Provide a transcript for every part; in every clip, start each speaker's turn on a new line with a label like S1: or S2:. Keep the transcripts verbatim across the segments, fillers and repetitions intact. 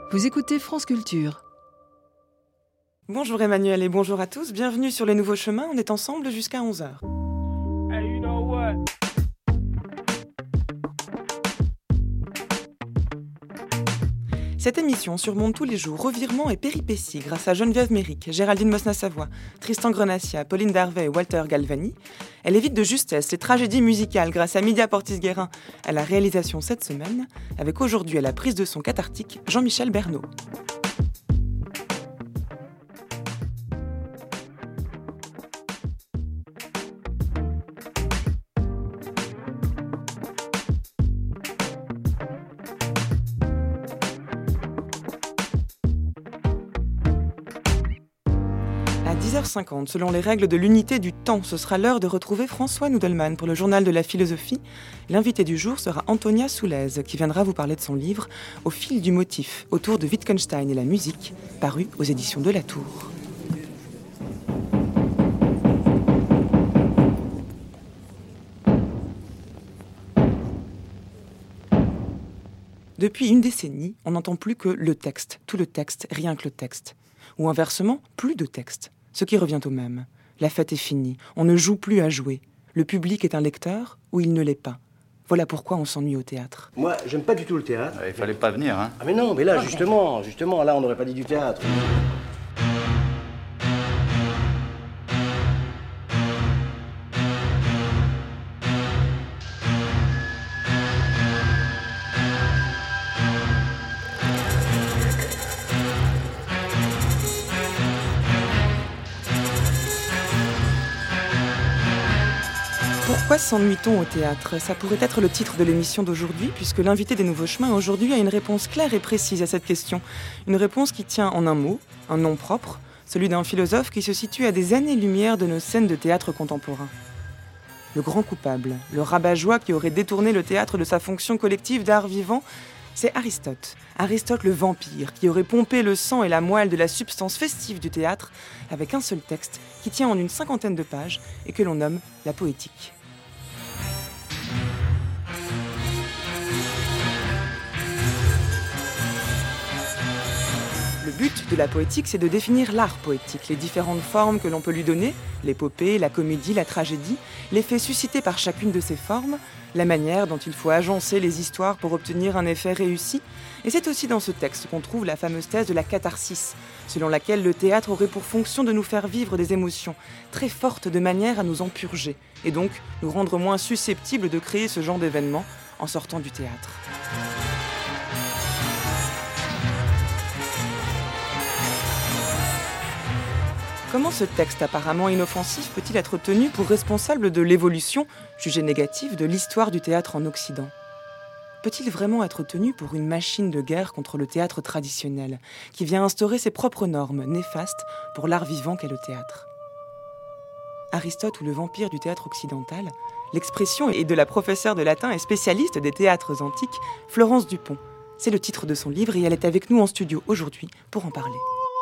S1: Vous écoutez France Culture.
S2: Bonjour Emmanuel et bonjour à tous, bienvenue sur Les Nouveaux Chemins, on est ensemble jusqu'à onze heures.
S3: Hey, you know what?
S2: Cette émission surmonte tous les jours revirements et péripéties grâce à Geneviève Méric, Géraldine Mosna-Savoie, Tristan Grenassia, Pauline Darvey et Walter Galvani. Elle évite de justesse les tragédies musicales grâce à Midia Portis-Guérin à la réalisation cette semaine, avec aujourd'hui à la prise de son cathartique Jean-Michel Bernot. dix heures cinquante, selon les règles de l'unité du temps, ce sera l'heure de retrouver François Nudelman pour le journal de la philosophie. L'invité du jour sera Antonia Soulez, qui viendra vous parler de son livre « Au fil du motif » autour de Wittgenstein et la musique, paru aux éditions de La Tour. Depuis une décennie, on n'entend plus que le texte, tout le texte, rien que le texte. Ou inversement, plus de texte. Ce qui revient au même. La fête est finie, on ne joue plus à jouer. Le public est un lecteur ou il ne l'est pas. Voilà pourquoi on s'ennuie au théâtre.
S4: Moi, j'aime pas du tout le théâtre.
S5: Il fallait pas venir, hein.
S4: Ah mais non, mais là, justement, justement, là, on n'aurait pas dit du théâtre.
S2: Pourquoi s'ennuie-t-on au théâtre ? Ça pourrait être le titre de l'émission d'aujourd'hui, puisque l'invité des Nouveaux Chemins aujourd'hui a une réponse claire et précise à cette question. Une réponse qui tient en un mot, un nom propre, celui d'un philosophe qui se situe à des années-lumière de nos scènes de théâtre contemporain. Le grand coupable, le rabat-joie qui aurait détourné le théâtre de sa fonction collective d'art vivant, c'est Aristote. Aristote le vampire, qui aurait pompé le sang et la moelle de la substance festive du théâtre avec un seul texte qui tient en une cinquantaine de pages et que l'on nomme la poétique. Le but de la poétique, c'est de définir l'art poétique, les différentes formes que l'on peut lui donner, l'épopée, la comédie, la tragédie, l'effet suscité par chacune de ces formes, la manière dont il faut agencer les histoires pour obtenir un effet réussi. Et c'est aussi dans ce texte qu'on trouve la fameuse thèse de la catharsis, selon laquelle le théâtre aurait pour fonction de nous faire vivre des émotions très fortes de manière à nous en purger, et donc nous rendre moins susceptibles de créer ce genre d'événement en sortant du théâtre. Comment ce texte apparemment inoffensif peut-il être tenu pour responsable de l'évolution, jugée négative, de l'histoire du théâtre en Occident ? Peut-il vraiment être tenu pour une machine de guerre contre le théâtre traditionnel, qui vient instaurer ses propres normes néfastes pour l'art vivant qu'est le théâtre ? Aristote ou le vampire du théâtre occidental, l'expression est de la professeure de latin et spécialiste des théâtres antiques, Florence Dupont. C'est le titre de son livre et elle est avec nous en studio aujourd'hui pour en parler.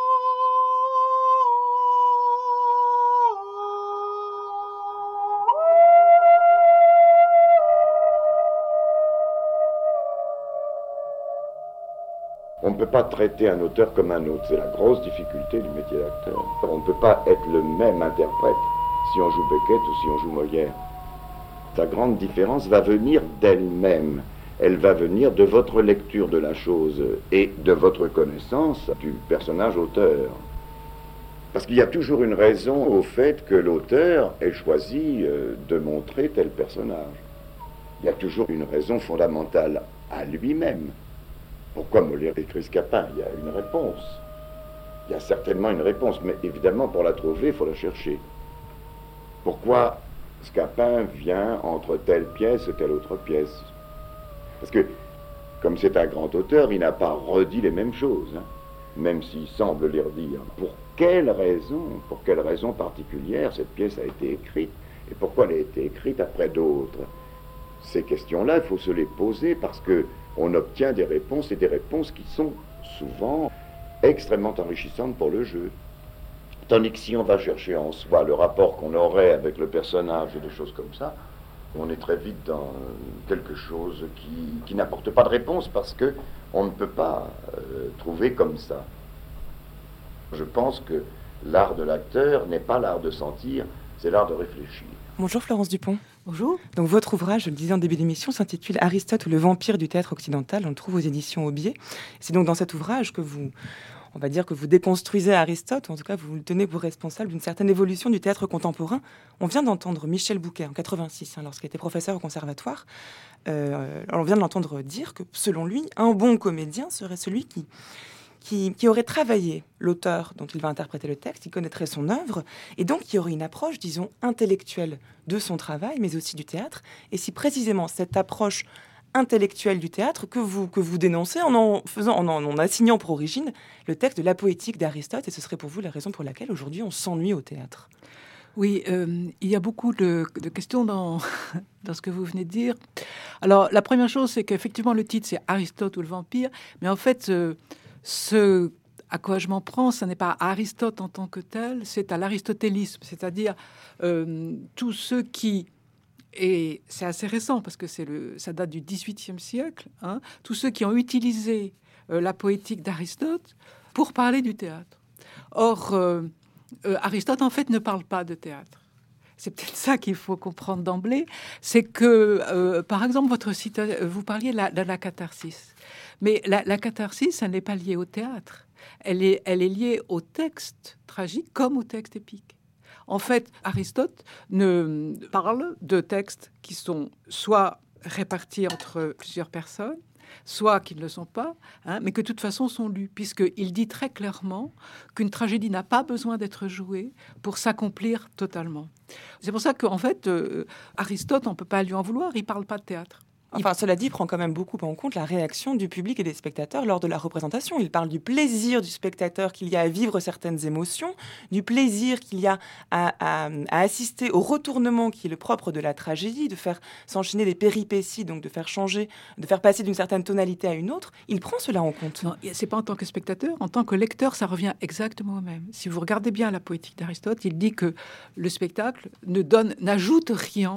S6: On ne peut pas traiter un auteur comme un autre, c'est la grosse difficulté du métier d'acteur. On ne peut pas être le même interprète si on joue Beckett ou si on joue Molière. La grande différence va venir d'elle-même. Elle va venir de votre lecture de la chose et de votre connaissance du personnage auteur. Parce qu'il y a toujours une raison au fait que l'auteur ait choisi de montrer tel personnage. Il y a toujours une raison fondamentale à lui-même. Pourquoi Molière écrit Scapin ? Il y a une réponse. Il y a certainement une réponse, mais évidemment, pour la trouver, il faut la chercher. Pourquoi Scapin vient entre telle pièce et telle autre pièce ? Parce que, comme c'est un grand auteur, il n'a pas redit les mêmes choses, hein, même s'il semble les redire. Pour quelle raison, pour quelle raison particulière cette pièce a été écrite, et pourquoi elle a été écrite après d'autres ? Ces questions-là, il faut se les poser parce que on obtient des réponses, et des réponses qui sont souvent extrêmement enrichissantes pour le jeu. Tandis que si on va chercher en soi le rapport qu'on aurait avec le personnage et des choses comme ça, On est très vite dans quelque chose qui, qui n'apporte pas de réponse parce que on ne peut pas euh, trouver comme ça. Je pense que l'art de l'acteur n'est pas l'art de sentir, c'est l'art de réfléchir.
S2: Bonjour Florence Dupont.
S1: Bonjour.
S2: Donc votre ouvrage, je le disais en début d'émission, s'intitule Aristote ou le vampire du théâtre occidental. On le trouve aux éditions Aubier. C'est donc dans cet ouvrage que vous, on va dire que vous déconstruisez Aristote, ou en tout cas vous le tenez pour responsable d'une certaine évolution du théâtre contemporain. On vient d'entendre Michel Bouquet en quatre-vingt-six, hein, lorsqu'il était professeur au conservatoire. Euh, on vient de l'entendre dire que, selon lui, un bon comédien serait celui qui... Qui, qui aurait travaillé l'auteur dont il va interpréter le texte, il connaîtrait son œuvre, et donc il y aurait une approche, disons, intellectuelle de son travail, mais aussi du théâtre. Et si précisément cette approche intellectuelle du théâtre que vous, que vous dénoncez en en, faisant, en, en, en assignant pour origine le texte de la poétique d'Aristote, et ce serait pour vous la raison pour laquelle aujourd'hui on s'ennuie au théâtre.
S1: Oui, euh, il y a beaucoup de, de questions dans, dans ce que vous venez de dire. Alors, la première chose, c'est qu'effectivement, le titre, c'est Aristote ou le vampire, mais en fait... Euh, Ce à quoi je m'en prends, ce n'est pas Aristote en tant que tel, c'est à l'aristotélisme, c'est-à-dire euh, tous ceux qui, et c'est assez récent parce que c'est le, ça date du dix-huitième siècle, hein, tous ceux qui ont utilisé euh, la poétique d'Aristote pour parler du théâtre. Or, euh, euh, Aristote, en fait, ne parle pas de théâtre. C'est peut-être ça qu'il faut comprendre d'emblée, c'est que, euh, par exemple, votre cita- vous parliez de la, de la catharsis. Mais la, la catharsis, elle n'est pas liée au théâtre. Elle est, elle est liée au texte tragique comme au texte épique. En fait, Aristote ne parle de textes qui sont soit répartis entre plusieurs personnes, soit qui ne le sont pas, hein, mais que de toute façon sont lus, puisqu'il dit très clairement qu'une tragédie n'a pas besoin d'être jouée pour s'accomplir totalement. C'est pour ça qu'en fait, euh, Aristote, on ne peut pas lui en vouloir, il ne parle pas de théâtre.
S2: Enfin, cela dit, il prend quand même beaucoup en compte la réaction du public et des spectateurs lors de la représentation. Il parle du plaisir du spectateur qu'il y a à vivre certaines émotions, du plaisir qu'il y a à, à, à assister au retournement qui est le propre de la tragédie, de faire s'enchaîner des péripéties, donc de faire changer, de faire passer d'une certaine tonalité à une autre. Il prend cela en compte.
S1: Non, c'est pas en tant que spectateur, en tant que lecteur, ça revient exactement au même. Si vous regardez bien la poétique d'Aristote, il dit que le spectacle ne donne, n'ajoute rien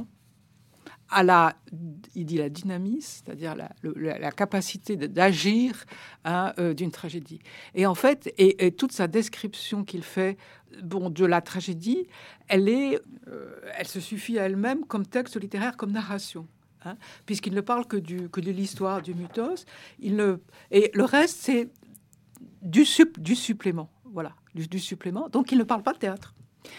S1: à la, il dit la dynamisme, c'est-à-dire la, la, la capacité de, d'agir hein, euh, d'une tragédie. Et en fait, et, et toute sa description qu'il fait, bon, de la tragédie, elle est, euh, elle se suffit à elle-même comme texte littéraire, comme narration, hein, puisqu'il ne parle que du, que de l'histoire du mythos. Il ne, et le reste, c'est du, sup, du supplément, voilà, du, du supplément. Donc, il ne parle pas de théâtre.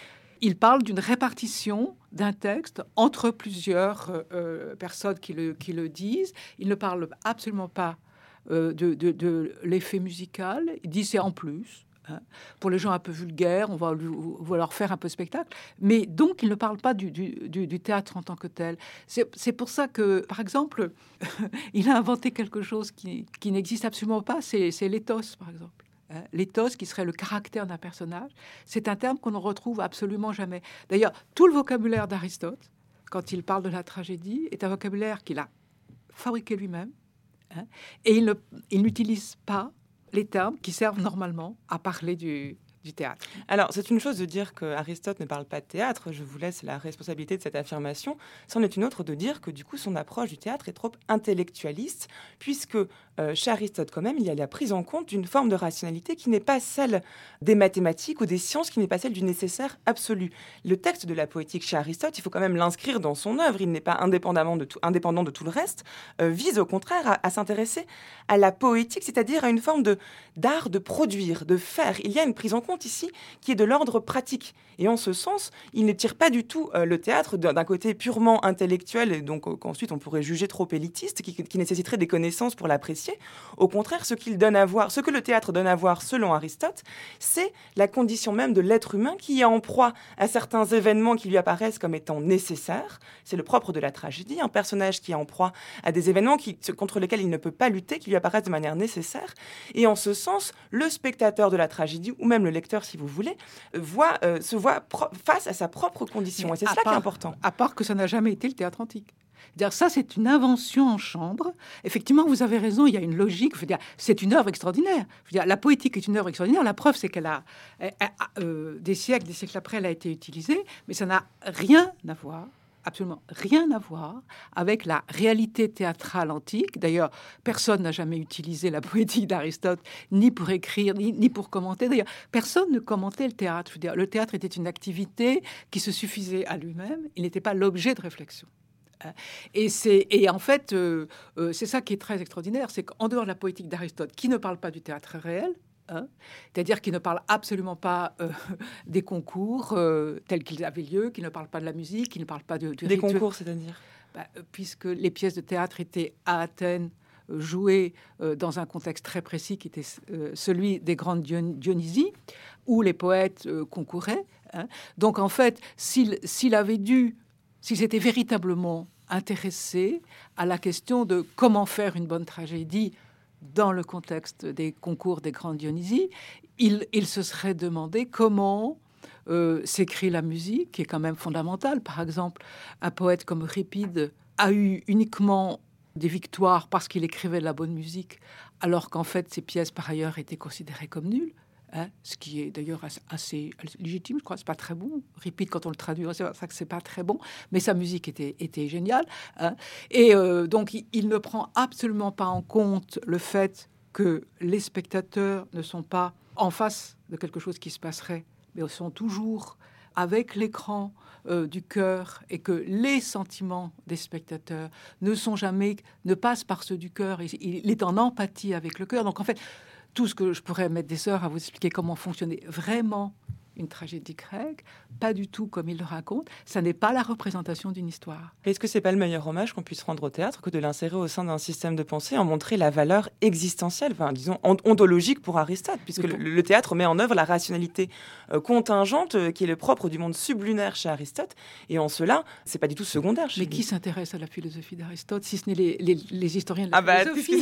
S1: Il parle d'une répartition d'un texte entre plusieurs euh, personnes qui le, qui le disent. Il ne parle absolument pas euh, de, de, de l'effet musical. Il dit c'est en plus. Hein. Pour les gens un peu vulgaires, on va, lui, on va leur faire un peu spectacle. Mais donc, il ne parle pas du, du, du, du théâtre en tant que tel. C'est, c'est pour ça que, par exemple, il a inventé quelque chose qui, qui n'existe absolument pas. C'est, c'est l'éthos, par exemple. L'éthos, qui serait le caractère d'un personnage, c'est un terme qu'on ne retrouve absolument jamais. D'ailleurs, tout le vocabulaire d'Aristote, quand il parle de la tragédie, est un vocabulaire qu'il a fabriqué lui-même, hein, et il, ne, il n'utilise pas les termes qui servent normalement à parler du, du théâtre.
S2: Alors, c'est une chose de dire qu'Aristote ne parle pas de théâtre, je vous laisse la responsabilité de cette affirmation. C'en est une autre de dire que, du coup, son approche du théâtre est trop intellectualiste, puisque euh, chez Aristote, quand même, il y a la prise en compte d'une forme de rationalité qui n'est pas celle des mathématiques ou des sciences, qui n'est pas celle du nécessaire absolu. Le texte de la poétique chez Aristote, il faut quand même l'inscrire dans son œuvre, il n'est pas indépendamment de tout, indépendant de tout le reste, euh, vise au contraire à, à s'intéresser à la poétique, c'est-à-dire à une forme de, d'art de produire, de faire. Il y a une prise en compte ici qui est de l'ordre pratique. Et en ce sens, il ne tire pas du tout euh, le théâtre d'un, d'un côté purement intellectuel, et donc euh, qu'ensuite on pourrait juger trop élitiste, qui, qui nécessiterait des connaissances pour l'apprécier. Au contraire, ce qu'il donne à voir, ce que le théâtre donne à voir, selon Aristote, c'est la condition même de l'être humain qui est en proie à certains événements qui lui apparaissent comme étant nécessaires. C'est le propre de la tragédie, un personnage qui est en proie à des événements qui, contre lesquels il ne peut pas lutter, qui lui apparaissent de manière nécessaire. Et en ce sens, le spectateur de la tragédie, ou même le lecteur, si vous voulez, voit, euh, se voit pro- face à sa propre condition. Et c'est cela
S1: part,
S2: qui est important.
S1: À part que ça n'a jamais été le théâtre antique. C'est-à-dire, ça, c'est une invention en chambre. Effectivement, vous avez raison, il y a une logique. Je veux dire, c'est une œuvre extraordinaire. Je veux dire, la poétique est une œuvre extraordinaire. La preuve, c'est qu'elle a, elle, elle, euh, des siècles, des siècles après, elle a été utilisée, mais ça n'a rien à voir absolument rien à voir avec la réalité théâtrale antique. D'ailleurs, personne n'a jamais utilisé la poétique d'Aristote, ni pour écrire, ni, ni pour commenter. D'ailleurs, personne ne commentait le théâtre. Je veux dire, le théâtre était une activité qui se suffisait à lui-même. Il n'était pas l'objet de réflexion. Et, c'est, et en fait, euh, euh, c'est ça qui est très extraordinaire, c'est qu'en dehors de la poétique d'Aristote, qui ne parle pas du théâtre réel, Hein, c'est-à-dire qu'il ne parle absolument pas euh, des concours euh, tels qu'ils avaient lieu, qu'il ne parle pas de la musique, qu'il ne parle pas de, du
S2: des
S1: rituel.
S2: concours, c'est-à-dire
S1: bah, puisque les pièces de théâtre étaient à Athènes euh, jouées euh, dans un contexte très précis qui était euh, celui des grandes Dion- Dionysies, où les poètes euh, concouraient. Hein. Donc en fait, s'il, s'il avait dû, s'il s'était véritablement intéressé à la question de comment faire une bonne tragédie dans le contexte des concours des grandes Dionysies, il, il se serait demandé comment euh, s'écrit la musique, qui est quand même fondamentale. Par exemple, un poète comme Euripide a eu uniquement des victoires parce qu'il écrivait de la bonne musique, alors qu'en fait, ses pièces, par ailleurs, étaient considérées comme nulles. Hein, ce qui est d'ailleurs assez, assez légitime, je crois. C'est pas très bon. Répite quand on le traduit, c'est ça que c'est pas très bon. Mais sa musique était, était géniale. Hein. Et euh, donc, il, il ne prend absolument pas en compte le fait que les spectateurs ne sont pas en face de quelque chose qui se passerait, mais sont toujours avec l'écran euh, du cœur, et que les sentiments des spectateurs ne sont jamais, ne passent par ceux du cœur. Il, il est en empathie avec le cœur. Donc, en fait, tout ce que je pourrais mettre des heures à vous expliquer comment fonctionnait vraiment une tragédie grecque, pas du tout comme il le raconte. Ça n'est pas la représentation d'une histoire.
S2: Est-ce que c'est pas le meilleur hommage qu'on puisse rendre au théâtre que de l'insérer au sein d'un système de pensée, en montrer la valeur existentielle, enfin disons ontologique pour Aristote, puisque le, le théâtre met en œuvre la rationalité euh, contingente euh, qui est le propre du monde sublunaire chez Aristote, et en cela, c'est pas du tout secondaire chez
S1: Mais
S2: lui.
S1: qui s'intéresse à la philosophie d'Aristote, si ce n'est les, les, les historiens de la
S2: ah bah,
S1: philosophie?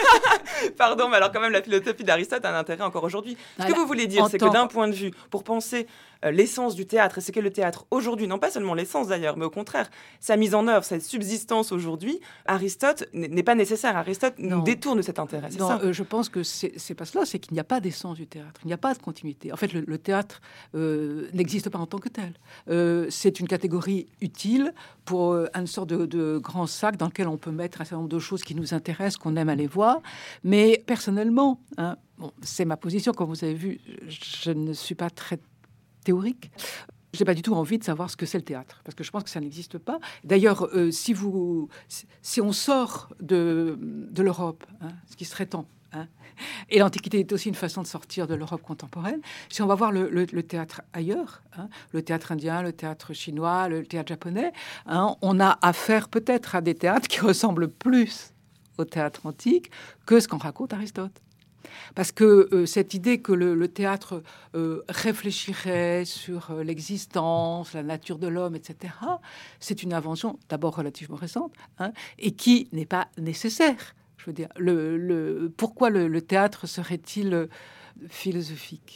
S2: Pardon, mais alors quand même la philosophie d'Aristote a un intérêt encore aujourd'hui. Ce
S1: voilà.
S2: que vous voulez dire,
S1: En
S2: c'est
S1: tant...
S2: que d'un point de vue, pour penser euh, l'essence du théâtre, et ce qu'est le théâtre aujourd'hui, non pas seulement l'essence d'ailleurs, mais au contraire, sa mise en œuvre, sa subsistance aujourd'hui, Aristote n'est pas nécessaire. Aristote non. nous détourne de cet intérêt, c'est
S1: non,
S2: ça
S1: euh, Je pense que c'est, c'est pas cela, c'est qu'il n'y a pas d'essence du théâtre, il n'y a pas de continuité. En fait, le, le théâtre euh, n'existe pas en tant que tel. Euh, c'est une catégorie utile pour euh, une sorte de, de grand sac dans lequel on peut mettre un certain nombre de choses qui nous intéressent, qu'on aime aller voir. Mais personnellement, hein, bon, c'est ma position, comme vous avez vu, je ne suis pas très théorique. Je n'ai pas du tout envie de savoir ce que c'est le théâtre, parce que je pense que ça n'existe pas. D'ailleurs, euh, si, vous, si on sort de, de l'Europe, hein, ce qui serait temps, hein, et l'Antiquité est aussi une façon de sortir de l'Europe contemporaine, si on va voir le, le, le théâtre ailleurs, hein, le théâtre indien, le théâtre chinois, le théâtre japonais, hein, on a affaire peut-être à des théâtres qui ressemblent plus au théâtre antique que ce qu'en raconte Aristote. Parce que euh, cette idée que le, le théâtre euh, réfléchirait sur euh, l'existence, la nature de l'homme, et cetera, c'est une invention d'abord relativement récente, hein, et qui n'est pas nécessaire. Je veux dire, le, le, pourquoi le, le théâtre serait-il philosophique ?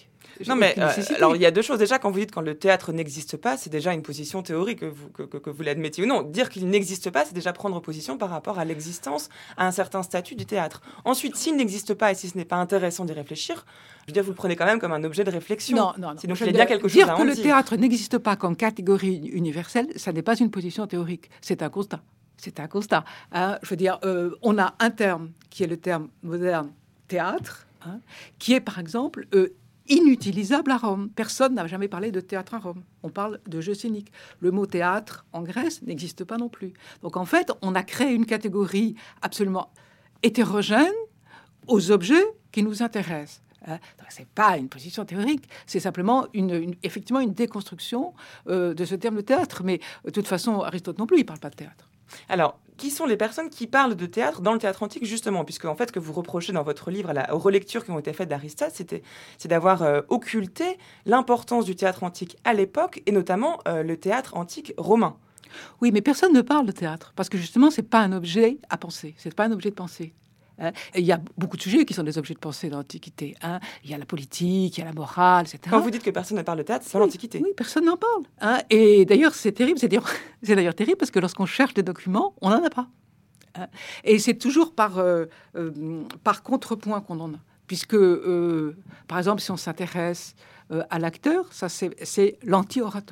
S2: Non, mais euh, alors il y a deux choses. Déjà, quand vous dites quand le théâtre n'existe pas, c'est déjà une position théorique, que vous, que, que, que vous l'admettiez ou non. Dire qu'il n'existe pas, c'est déjà prendre position par rapport à l'existence, à un certain statut du théâtre. Ensuite, s'il n'existe pas et si ce n'est pas intéressant d'y réfléchir, je veux dire, vous le prenez quand même comme un objet de réflexion.
S1: Non, non, non.
S2: Sinon, il y a bien quelque
S1: dire
S2: chose à en
S1: que
S2: dire.
S1: Le théâtre n'existe pas comme catégorie universelle, ça n'est pas une position théorique, c'est un constat. C'est un constat. Hein. Je veux dire, euh, on a un terme qui est le terme moderne théâtre, hein, qui est par exemple euh, inutilisable à Rome. Personne n'a jamais parlé de théâtre à Rome. On parle de jeu scénique. Le mot théâtre en Grèce n'existe pas non plus. Donc en fait, on a créé une catégorie absolument hétérogène aux objets qui nous intéressent. Hein. C'est pas une position théorique, c'est simplement une, une, effectivement une déconstruction euh, de ce terme de théâtre. Mais de toute façon, Aristote non plus, il parle pas de théâtre.
S2: Alors, qui sont les personnes qui parlent de théâtre dans le théâtre antique, justement, puisque en fait, ce que vous reprochez dans votre livre à la, aux relectures qui ont été faites d'Aristote, c'était, c'est d'avoir euh, occulté l'importance du théâtre antique à l'époque, et notamment euh, le théâtre antique romain.
S1: Oui, mais personne ne parle de théâtre, parce que justement, c'est pas un objet à penser, c'est pas un objet de pensée. Hein. Il y a beaucoup de sujets qui sont des objets de pensée dans l'Antiquité. Hein. Il y a la politique, il y a la morale, et cetera.
S2: Quand vous dites que personne ne parle de théâtre, c'est dans oui, l'Antiquité.
S1: Oui, personne n'en parle. Hein. Et d'ailleurs, c'est terrible. C'est d'ailleurs, c'est d'ailleurs terrible parce que lorsqu'on cherche des documents, on n'en a pas. Hein. Et c'est toujours par, euh, euh, par contrepoint qu'on en a. Puisque, euh, par exemple, si on s'intéresse euh, à l'acteur, ça c'est, c'est l'anti-orateur.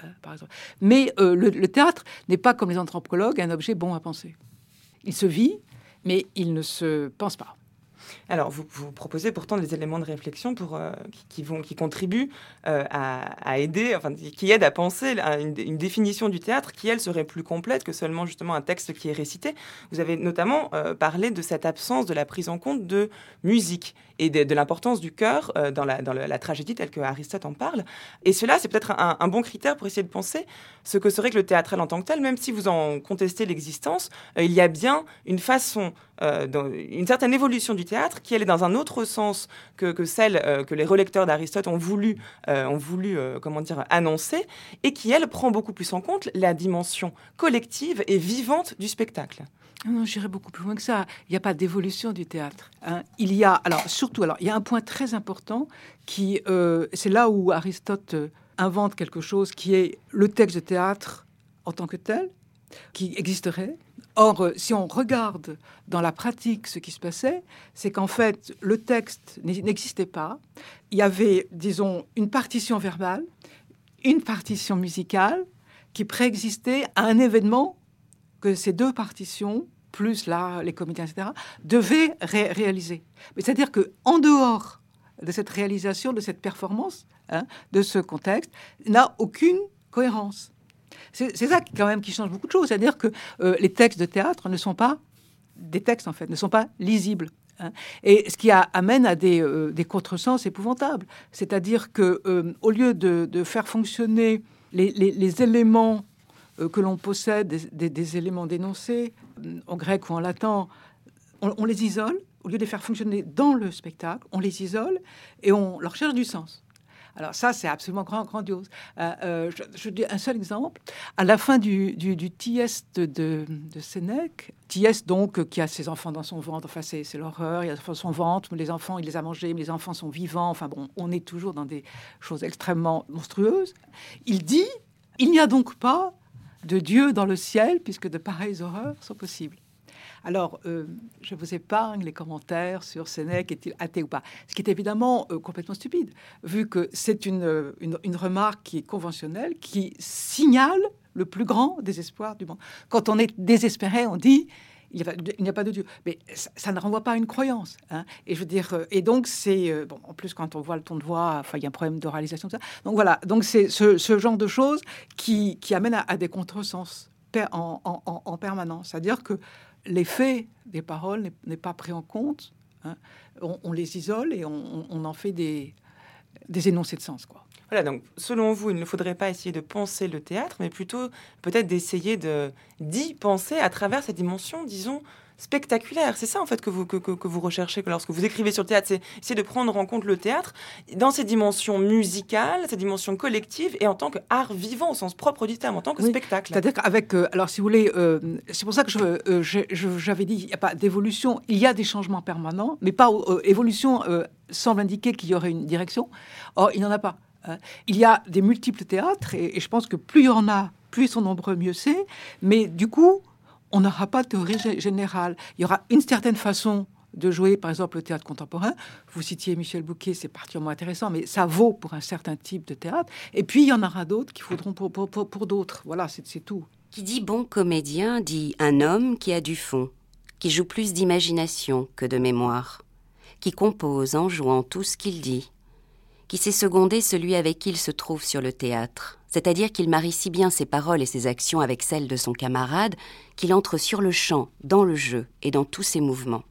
S1: hein, par exemple. Mais euh, le, le théâtre n'est pas comme les anthropologues un objet bon à penser. Il se vit, mais il ne se pense pas.
S2: Alors, vous, vous proposez pourtant des éléments de réflexion pour, euh, qui, qui, vont, qui contribuent euh, à, à aider, enfin, qui aident à penser à une, une définition du théâtre qui, elle, serait plus complète que seulement justement un texte qui est récité. Vous avez notamment euh, parlé de cette absence de la prise en compte de musique et de, de l'importance du chœur euh, dans, la, dans la, la tragédie telle que Aristote en parle. Et cela, c'est peut-être un, un bon critère pour essayer de penser ce que serait que le théâtral en tant que tel, même si vous en contestez l'existence, euh, il y a bien une façon, euh, dans, une certaine évolution du théâtre qui elle est dans un autre sens que, que celle euh, que les relecteurs d'Aristote ont voulu, euh, ont voulu euh, comment dire, annoncer, et qui, elle, prend beaucoup plus en compte la dimension collective et vivante du spectacle.
S1: Non, j'irais beaucoup plus loin que ça. Il n'y a pas d'évolution du théâtre. Hein. Il y a, alors surtout, alors il y a un point très important qui, euh, c'est là où Aristote invente quelque chose qui est le texte de théâtre en tant que tel, qui existerait. Or, si on regarde dans la pratique ce qui se passait, c'est qu'en fait, le texte n'existait pas. Il y avait, disons, une partition verbale, une partition musicale qui préexistait à un événement que ces deux partitions, plus là, les comédiens, et cetera, devaient ré- réaliser. Mais c'est-à-dire qu'en dehors de cette réalisation, de cette performance, hein, de ce contexte, n'a aucune cohérence. C'est, c'est ça quand même qui change beaucoup de choses. C'est-à-dire que euh, les textes de théâtre ne sont pas des textes, en fait, ne sont pas lisibles. Hein. Et ce qui a, amène à des, euh, des contresens épouvantables. C'est-à-dire que euh, au lieu de, de faire fonctionner les, les, les éléments euh, que l'on possède, des, des, des éléments d'énoncé, en grec ou en latin, on, on les isole. Au lieu de les faire fonctionner dans le spectacle, on les isole et on leur cherche du sens. Alors ça, c'est absolument grand, grandiose. Euh, euh, je, je dis un seul exemple. À la fin du, du, du Thyeste de, de Sénèque, Thyeste donc qui a ses enfants dans son ventre, enfin c'est, c'est l'horreur, il a son ventre, mais les enfants, il les a mangés, mais les enfants sont vivants. Enfin bon, on est toujours dans des choses extrêmement monstrueuses. Il dit, il n'y a donc pas de Dieu dans le ciel puisque de pareilles horreurs sont possibles. Alors, euh, je vous épargne les commentaires sur Sénèque, est-il athée ou pas. Ce qui est évidemment euh, complètement stupide, vu que c'est une, une, une remarque qui est conventionnelle, qui signale le plus grand désespoir du monde. Quand on est désespéré, on dit il n'y a, il n'y a pas de Dieu. Mais ça, ça ne renvoie pas à une croyance. Hein. Et je veux dire, euh, et donc c'est euh, bon. En plus, quand on voit le ton de voix, enfin, il y a un problème d'oralisation, tout ça. Donc voilà. Donc c'est ce, ce genre de choses qui, qui amène à, à des contresens per, en, en, en permanence. C'est-à-dire que l'effet des paroles n'est, n'est pas pris en compte. Hein. On, on les isole et on, on en fait des, des énoncés de sens, quoi.
S2: Voilà, donc selon vous, il ne faudrait pas essayer de penser le théâtre, mais plutôt peut-être d'essayer de, d'y penser à travers cette dimension, disons, spectaculaire. C'est ça, en fait, que vous, que, que, que vous recherchez que lorsque vous écrivez sur le théâtre. C'est essayer de prendre en compte le théâtre dans ses dimensions musicales, ses dimensions collectives, et en tant qu'art vivant, au sens propre du terme, en tant que
S1: oui,
S2: spectacle.
S1: C'est-à-dire qu'avec... Euh, alors, si vous voulez, euh, c'est pour ça que je, euh, je, je, j'avais dit, il n'y a pas d'évolution. Il y a des changements permanents, mais pas... Euh, évolution euh, semble indiquer qu'il y aurait une direction. Or, il n'y en a pas. Hein. Il y a des multiples théâtres, et, et je pense que plus il y en a, plus ils sont nombreux, mieux c'est. Mais du coup... on n'aura pas de théorie générale. Il y aura une certaine façon de jouer, par exemple, le théâtre contemporain. Vous citiez Michel Bouquet, c'est particulièrement intéressant, mais ça vaut pour un certain type de théâtre. Et puis, il y en aura d'autres qui faudront pour, pour, pour, pour d'autres. Voilà, c'est, c'est tout.
S5: Qui dit bon comédien dit un homme qui a du fond, qui joue plus d'imagination que de mémoire, qui compose en jouant tout ce qu'il dit, qui sait seconder celui avec qui il se trouve sur le théâtre, c'est-à-dire qu'il marie si bien ses paroles et ses actions avec celles de son camarade qu'il entre sur le champ, dans le jeu et dans tous ses mouvements.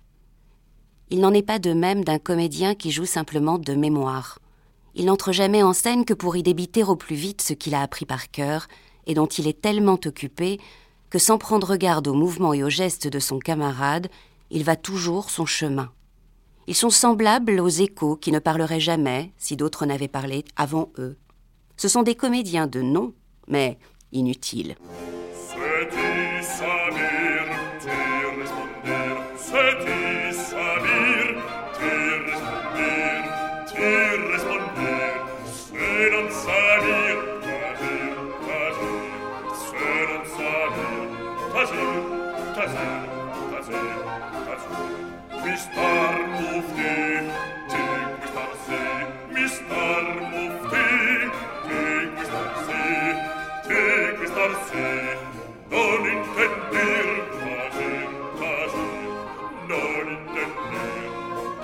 S5: Il n'en est pas de même d'un comédien qui joue simplement de mémoire. Il n'entre jamais en scène que pour y débiter au plus vite ce qu'il a appris par cœur et dont il est tellement occupé que sans prendre garde aux mouvements et aux gestes de son camarade, il va toujours son chemin. Ils sont semblables aux échos qui ne parleraient jamais si d'autres n'avaient parlé avant eux. Ce sont des comédiens de nom, mais inutiles.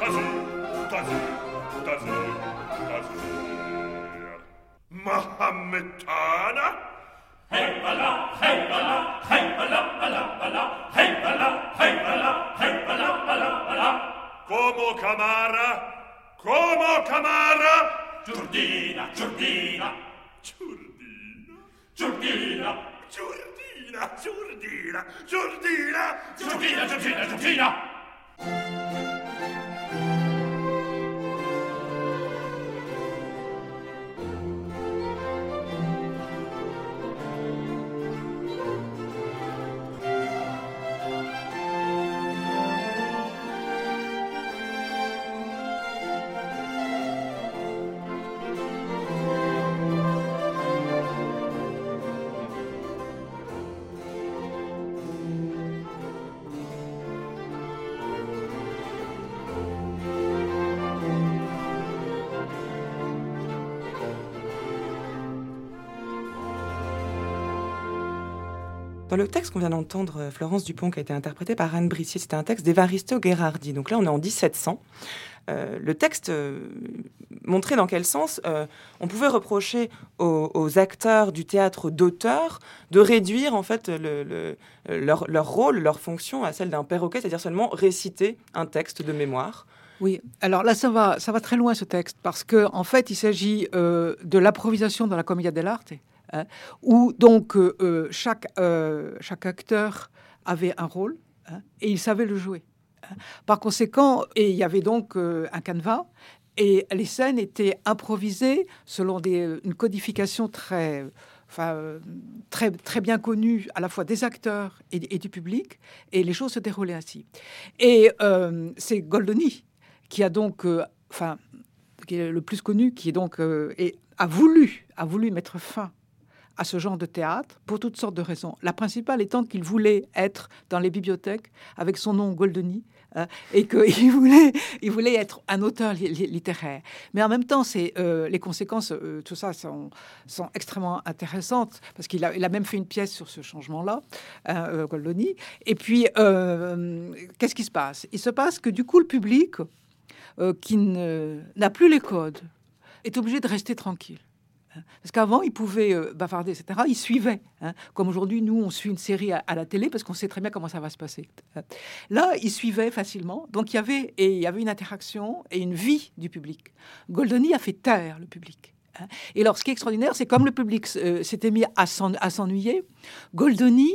S7: Tazir, Tazir, Tazir, Tazir. Mahometana? Hey, bala, hey, bala, hey, bala, bala, bala, hey, bala, hey, bala, hey, bala, bala, bala. Como Camara? Como Camara? Giurdina, Giurdina. Giurdina, Giurdina, Giurdina, Giurdina, Giurdina, Giurdina, Giurdina, Giurdina.
S2: Dans le texte qu'on vient d'entendre, Florence Dupont, qui a été interprété par Anne Brissier, c'était un texte d'Evaristo Gherardi. Donc là, on est en dix-sept cents. Euh, le texte euh, montrait dans quel sens euh, on pouvait reprocher aux, aux acteurs du théâtre d'auteur de réduire en fait le, le, leur, leur rôle, leur fonction à celle d'un perroquet, c'est-à-dire seulement réciter un texte de mémoire.
S1: Oui, alors là, ça va, ça va très loin, ce texte, parce qu'en en fait, il s'agit euh, de l'improvisation dans la commedia dell'arte, hein, où donc euh, chaque, euh, chaque acteur avait un rôle, hein, et il savait le jouer. Hein. Par conséquent, et il y avait donc euh, un canevas, et les scènes étaient improvisées selon des, une codification très... Enfin, euh, très, très bien connue à la fois des acteurs et, et du public, et les choses se déroulaient ainsi. Et euh, c'est Goldoni qui a donc, euh, enfin, qui est le plus connu, qui est donc euh, et a voulu, a voulu mettre fin à ce genre de théâtre pour toutes sortes de raisons. La principale étant qu'il voulait être dans les bibliothèques avec son nom Goldoni, hein, et qu'il voulait, il voulait être un auteur li- li- littéraire. Mais en même temps, c'est euh, les conséquences, euh, tout ça, sont, sont extrêmement intéressantes parce qu'il a, il a même fait une pièce sur ce changement-là, hein, euh, Goldoni. Et puis, euh, qu'est-ce qui se passe ? Il se passe que du coup, le public Euh, qui ne, n'a plus les codes, est obligé de rester tranquille. Hein. Parce qu'avant, il pouvait euh, bavarder, et cetera. Il suivait. Hein. Comme aujourd'hui, nous, on suit une série à, à la télé parce qu'on sait très bien comment ça va se passer. Hein. Là, il suivait facilement. Donc, il y avait, et il y avait une interaction et une vie du public. Goldoni a fait taire le public. Hein. Et alors, ce qui est extraordinaire, c'est comme le public euh, s'était mis à, s'en, à s'ennuyer, Goldoni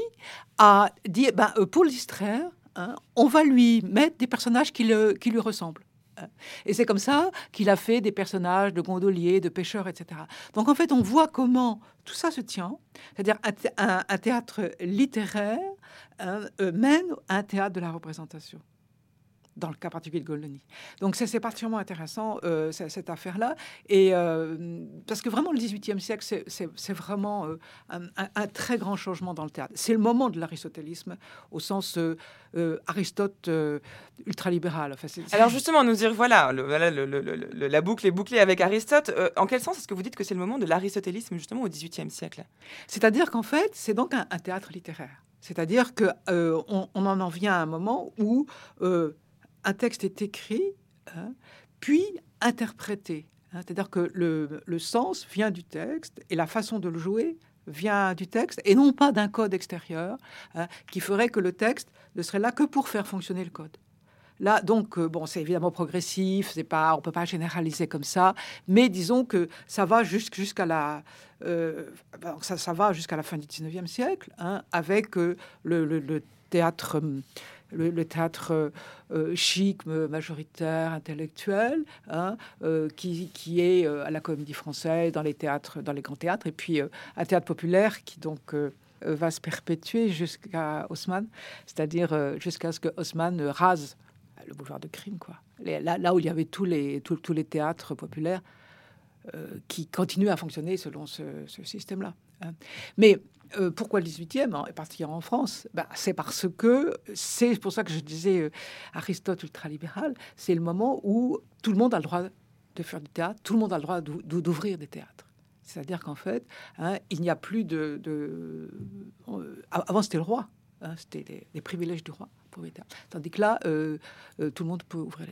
S1: a dit, ben, euh, pour le distraire, hein, on va lui mettre des personnages qui, le, qui lui ressemblent. Et c'est comme ça qu'il a fait des personnages de gondoliers, de pêcheurs, et cetera. Donc en fait, on voit comment tout ça se tient, c'est-à-dire un, thé- un, un théâtre littéraire hein, euh, mène à un théâtre de la représentation, dans le cas particulier de Goldoni. Donc c'est, c'est particulièrement intéressant, euh, cette, cette affaire-là, et euh, parce que vraiment le dix-huitième siècle, c'est, c'est, c'est vraiment euh, un, un, un très grand changement dans le théâtre. C'est le moment de l'aristotélisme, au sens euh, euh, Aristote euh, ultralibéral. Enfin, c'est, c'est...
S2: Alors justement, nous dire, voilà, le, voilà le, le, le, la boucle est bouclée avec Aristote. Euh, en quel sens est-ce que vous dites que c'est le moment de l'aristotélisme, justement, au dix-huitième siècle ?
S1: C'est-à-dire qu'en fait, c'est donc un, un théâtre littéraire. C'est-à-dire qu'on euh, on en en vient à un moment où... Euh, un texte est écrit, hein, puis interprété. Hein, c'est-à-dire que le, le sens vient du texte et la façon de le jouer vient du texte et non pas d'un code extérieur hein, qui ferait que le texte ne serait là que pour faire fonctionner le code. Là, donc, euh, bon, c'est évidemment progressif, c'est pas, on peut pas généraliser comme ça, mais disons que ça va jusqu', jusqu'à la, euh, ça, ça va jusqu'à la fin du dix-neuvième siècle, hein, avec euh, le, le, le théâtre. Le, le théâtre euh, chic, majoritaire, intellectuel, hein, euh, qui, qui est euh, à la Comédie Française, dans les théâtres, dans les grands théâtres, et puis euh, un théâtre populaire qui donc euh, va se perpétuer jusqu'à Haussmann, c'est-à-dire euh, jusqu'à ce que Haussmann euh, rase le boulevard de Crime, quoi. Les, là, là où il y avait tous les, tous, tous les théâtres populaires euh, qui continuent à fonctionner selon ce, ce système-là. Hein. Mais Euh, pourquoi le dix-huitième, et particulièrement en France ben, c'est parce que, c'est pour ça que je disais euh, Aristote ultralibéral, c'est le moment où tout le monde a le droit de faire du théâtre, tout le monde a le droit d'ouvrir des théâtres. C'est-à-dire qu'en fait, hein, il n'y a plus de... de euh, avant, c'était le roi, hein, c'était les, les privilèges du roi pour les théâtres. Tandis que là, euh, euh, tout le monde peut ouvrir les théâtres.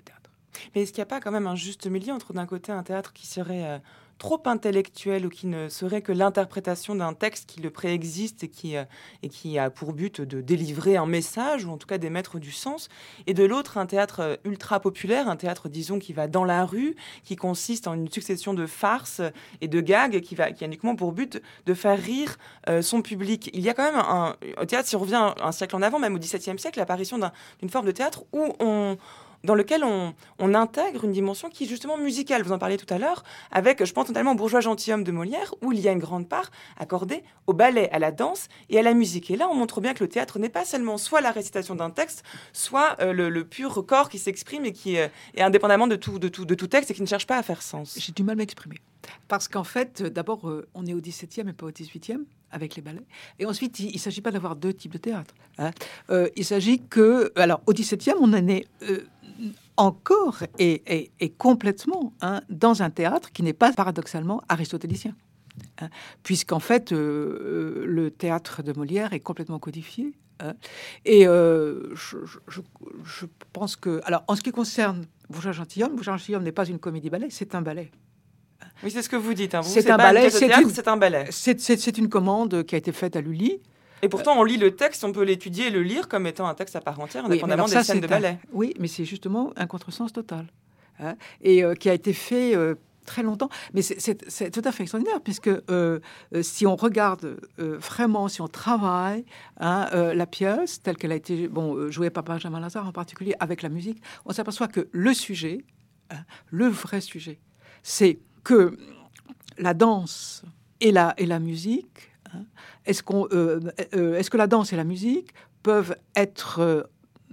S2: Mais est-ce qu'il n'y a pas quand même un juste milieu entre d'un côté un théâtre qui serait euh, trop intellectuel ou qui ne serait que l'interprétation d'un texte qui le préexiste et qui, euh, et qui a pour but de délivrer un message ou en tout cas d'émettre du sens, et de l'autre un théâtre ultra populaire, un théâtre disons qui va dans la rue, qui consiste en une succession de farces et de gags qui, va, qui a uniquement pour but de faire rire euh, son public. Il y a quand même un, un théâtre, si on revient un, un siècle en avant, même au dix-septième siècle, l'apparition d'un, d'une forme de théâtre où on... dans lequel on, on intègre une dimension qui est justement musicale. Vous en parliez tout à l'heure, avec, je pense notamment au Bourgeois gentilhomme de Molière, où il y a une grande part accordée au ballet, à la danse et à la musique. Et là, on montre bien que le théâtre n'est pas seulement soit la récitation d'un texte, soit euh, le, le pur corps qui s'exprime et qui euh, est indépendamment de tout, de, tout, de tout texte et qui ne cherche pas à faire sens.
S1: J'ai du mal à m'exprimer. Parce qu'en fait, d'abord, euh, on est au dix-septième et pas au dix-huitième avec les ballets. Et ensuite, il ne s'agit pas d'avoir deux types de théâtre. Hein. Euh, il s'agit que... Alors, au dix-septième, on en est... Euh, encore et, et, et complètement hein, dans un théâtre qui n'est pas paradoxalement aristotélicien. Hein, puisqu'en fait, euh, le théâtre de Molière est complètement codifié. Hein, et euh, je, je, je pense que... Alors, en ce qui concerne Bourgeois gentilhomme, Bourgeois gentilhomme n'est pas une comédie-ballet, c'est un ballet.
S2: Oui, c'est ce que vous dites. Hein. Vous,
S1: c'est,
S2: c'est
S1: un
S2: pas
S1: ballet,
S2: une
S1: c'est,
S2: théâtre,
S1: une,
S2: c'est un ballet.
S1: C'est, c'est, c'est une commande qui a été faite à Lully.
S2: Et pourtant, on lit le texte, on peut l'étudier et le lire comme étant un texte à part entière, indépendamment oui, des scènes de ballet.
S1: Un, oui, mais c'est justement un contresens total. Hein, et euh, qui a été fait euh, très longtemps. Mais c'est, c'est, c'est tout à fait extraordinaire, puisque euh, euh, si on regarde euh, vraiment, si on travaille hein, euh, la pièce, telle qu'elle a été bon, euh, jouée par Benjamin Lazare en particulier, avec la musique, on s'aperçoit que le sujet, hein, le vrai sujet, c'est que la danse et la, et la musique, hein, est-ce, qu'on, euh, euh, est-ce que la danse et la musique peuvent être euh,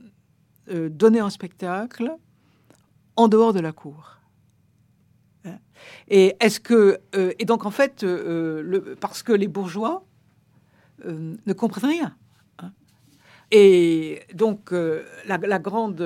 S1: euh, données en spectacle en dehors de la cour? Hein, et est-ce que euh, et donc en fait euh, le, parce que les bourgeois euh, ne comprennent rien. Hein, et donc euh, la, la grande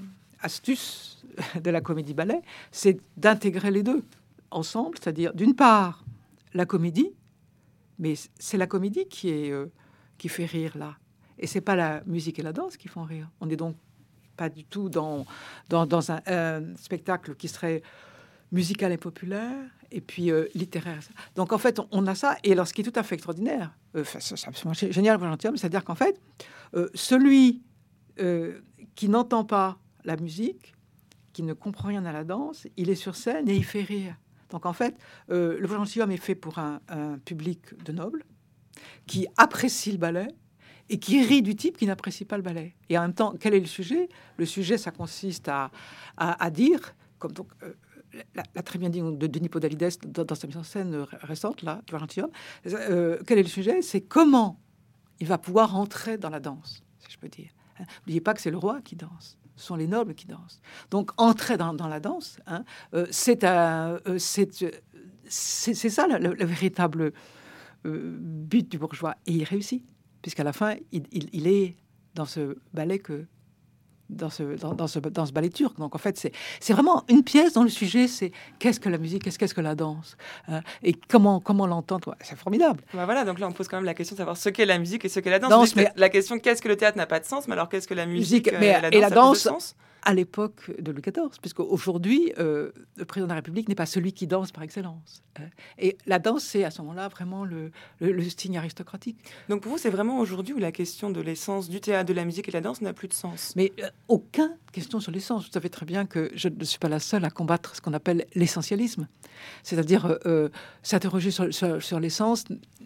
S1: astuce de la comédie-ballet, c'est d'intégrer les deux ensemble, c'est-à-dire d'une part la comédie, mais c'est la comédie qui est euh, qui fait rire là, et c'est pas la musique et la danse qui font rire. On n'est donc pas du tout dans dans, dans un, un spectacle qui serait musical et populaire, et puis euh, littéraire. Donc en fait, on, on a ça, et alors ce qui est tout à fait extraordinaire, euh, c'est absolument génial, c'est-à-dire qu'en fait, euh, celui euh, qui n'entend pas la musique, qui ne comprend rien à la danse, il est sur scène et il fait rire. Donc en fait, euh, le gentilhomme est fait pour un, un public de nobles qui apprécie le ballet et qui rit du type qui n'apprécie pas le ballet. Et en même temps, quel est le sujet ? Le sujet, ça consiste à, à, à dire, comme donc euh, l'a, l'a très bien dit de Denis Podalides dans, dans sa mise en scène récente, là, du gentilhomme, euh, quel est le sujet ? C'est comment il va pouvoir entrer dans la danse, si je peux dire. Hein, n'oubliez pas que c'est le roi qui danse. Ce sont les nobles qui dansent. Donc, entrer dans, dans la danse, hein, euh, c'est, euh, c'est, c'est, c'est ça le, le véritable euh, but du bourgeois. Et il réussit, puisqu'à la fin, il, il, il est dans ce ballet que dans ce dans, dans ce dans ce ballet turc. Donc en fait, c'est c'est vraiment une pièce dont le sujet c'est qu'est-ce que la musique, qu'est-ce qu'est-ce que la danse, hein, et comment comment l'entendre. C'est formidable.
S2: Bah voilà, donc là on pose quand même la question de savoir ce qu'est la musique et ce qu'est la danse.
S1: danse mais
S2: la question qu'est-ce que le théâtre n'a pas de sens, mais alors qu'est-ce que la musique,
S1: musique mais,
S2: euh, la danse,
S1: et la danse
S2: a plus de sens
S1: à l'époque de Louis quatorze, puisque aujourd'hui euh, le président de la République n'est pas celui qui danse par excellence. Hein. Et la danse, c'est à ce moment-là vraiment le, le, le signe aristocratique.
S2: Donc pour vous, c'est vraiment aujourd'hui où la question de l'essence du théâtre, de la musique et de la danse n'a plus de sens.
S1: Mais euh, aucune question sur l'essence. Vous savez très bien que je ne suis pas la seule à combattre ce qu'on appelle l'essentialisme, c'est-à-dire euh, s'interroger sur, sur, sur l'essence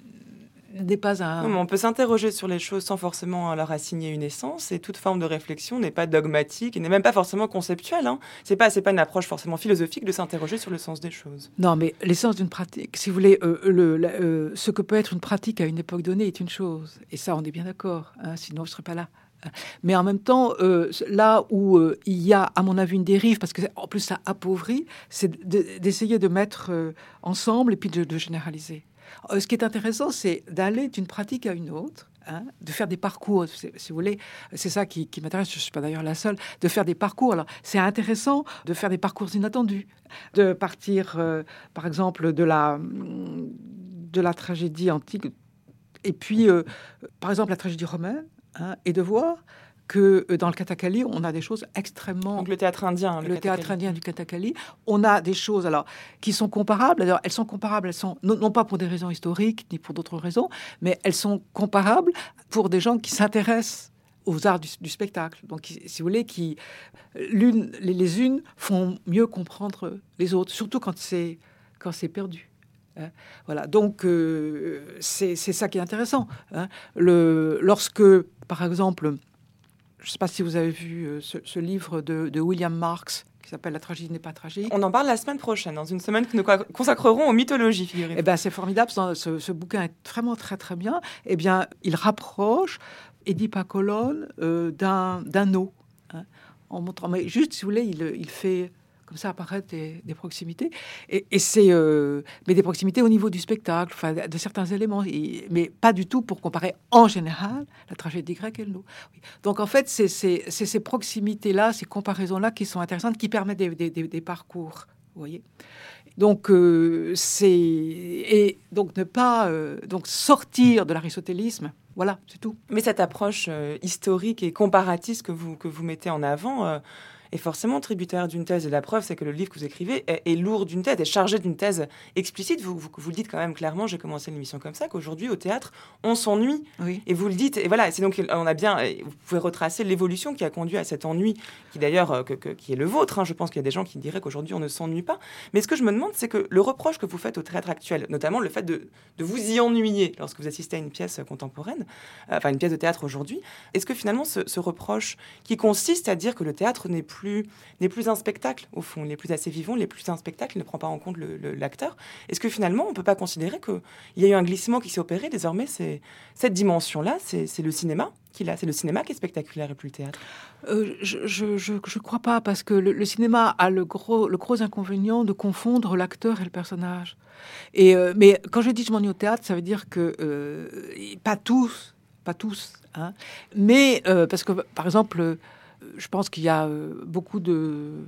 S1: n'est pas un...
S2: Non, mais on peut s'interroger sur les choses sans forcément leur assigner une essence, et toute forme de réflexion n'est pas dogmatique et n'est même pas forcément conceptuelle. Hein. C'est pas, c'est pas une approche forcément philosophique de s'interroger sur le sens des choses.
S1: Non, mais l'essence d'une pratique, si vous voulez, euh, le, la, euh, ce que peut être une pratique à une époque donnée est une chose, et ça, on est bien d'accord, hein, sinon je ne serais pas là. Mais en même temps, euh, là où euh, il y a, à mon avis, une dérive, parce que en plus ça appauvrit, c'est de, d'essayer de mettre euh, ensemble et puis de, de généraliser. Ce qui est intéressant, c'est d'aller d'une pratique à une autre, hein, de faire des parcours, si vous voulez. C'est ça qui, qui m'intéresse, je ne suis pas d'ailleurs la seule, de faire des parcours. Alors, c'est intéressant de faire des parcours inattendus, de partir, euh, par exemple, de la, de la tragédie antique, et puis, euh, par exemple, la tragédie romaine, hein, et de voir que dans le Kathakali, on a des choses extrêmement...
S2: Donc le théâtre indien.
S1: Le,
S2: le
S1: théâtre indien du Kathakali. On a des choses alors, qui sont comparables. Alors, elles sont comparables, elles sont, non, non pas pour des raisons historiques, ni pour d'autres raisons, mais elles sont comparables pour des gens qui s'intéressent aux arts du, du spectacle. Donc, si vous voulez, qui, l'une, les, les unes font mieux comprendre les autres, surtout quand c'est, quand c'est perdu. Hein, voilà, donc euh, c'est, c'est ça qui est intéressant. Hein. Le, lorsque, par exemple, je ne sais pas si vous avez vu euh, ce, ce livre de, de William Marks qui s'appelle « La tragédie n'est pas tragique ».
S2: On en parle la semaine prochaine, dans une semaine que nous consacrerons aux mythologies, figurez-vous.
S1: Eh ben, c'est formidable, ce, ce bouquin est vraiment très très bien. Eh bien, il rapproche Édipe à Colonne euh, d'un, d'un eau, hein, en montrant, mais juste, si vous voulez, il, il fait... comme ça apparaître des, des proximités, et, et c'est euh, mais des proximités au niveau du spectacle, enfin de, de certains éléments, et, mais pas du tout pour comparer en général la tragédie grecque et le loup. Oui. Donc en fait, c'est, c'est, c'est ces proximités-là, ces comparaisons-là qui sont intéressantes, qui permettent des, des, des, des parcours, vous voyez. Donc euh, c'est et donc ne pas euh, donc sortir de l'aristotélisme. Voilà, c'est tout.
S2: Mais cette approche euh, historique et comparatiste que vous que vous mettez en avant. Euh... est forcément tributaire d'une thèse. Et la preuve, c'est que le livre que vous écrivez est, est lourd d'une thèse, est chargé d'une thèse explicite. Vous, vous, vous le dites quand même clairement, j'ai commencé l'émission comme ça, qu'aujourd'hui, au théâtre, on s'ennuie. Oui. Et vous le dites, et voilà, c'est donc, on a bien, vous pouvez retracer l'évolution qui a conduit à cet ennui, qui d'ailleurs, euh, que, que, qui est le vôtre. Hein. Je pense qu'il y a des gens qui diraient qu'aujourd'hui, on ne s'ennuie pas. Mais ce que je me demande, c'est que le reproche que vous faites au théâtre actuel, notamment le fait de, de vous y ennuyer lorsque vous assistez à une pièce contemporaine, euh, enfin une pièce de théâtre aujourd'hui, est-ce que finalement, ce, ce reproche qui consiste à dire que le théâtre n'est plus Plus, n'est plus un spectacle, au fond, il n'est plus assez vivant, il n'est plus un spectacle, il ne prend pas en compte le, le, l'acteur. Est-ce que finalement, on ne peut pas considérer qu'il y a eu un glissement qui s'est opéré? Désormais, c'est, cette dimension-là, c'est, c'est le cinéma qui l'a, c'est le cinéma qui est spectaculaire et plus le théâtre.
S1: euh, Je ne je, je crois pas, parce que le, le cinéma a le gros, le gros inconvénient de confondre l'acteur et le personnage. Et, euh, mais quand je dis je m'ennuie au théâtre, ça veut dire que euh, pas tous, pas tous, hein, mais euh, parce que, par exemple, je pense qu'il y a euh, beaucoup de,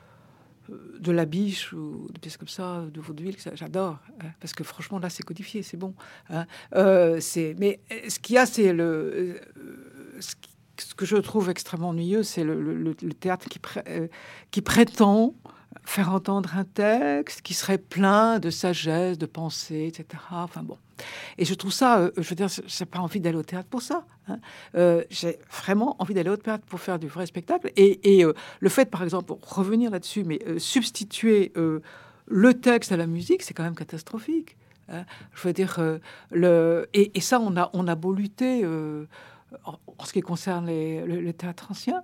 S1: de La Biche ou de pièces comme ça, de vaudeville, que ça, j'adore. Hein, parce que franchement, là, c'est codifié, c'est bon. Hein, euh, c'est, mais ce qu'il y a, c'est le... Euh, ce, qui, ce que je trouve extrêmement ennuyeux, c'est le, le, le théâtre qui, pré, euh, qui prétend faire entendre un texte qui serait plein de sagesse, de pensée, et cetera. Enfin bon. Et je trouve ça, euh, je veux dire, j'ai pas envie d'aller au théâtre pour ça. Hein. Euh, j'ai vraiment envie d'aller au théâtre pour faire du vrai spectacle. Et, et euh, le fait, par exemple, pour revenir là-dessus, mais euh, substituer euh, le texte à la musique, c'est quand même catastrophique. Hein. Je veux dire, euh, le et, et ça, on a on a beau lutter euh, en, en ce qui concerne les, le, le théâtre ancien.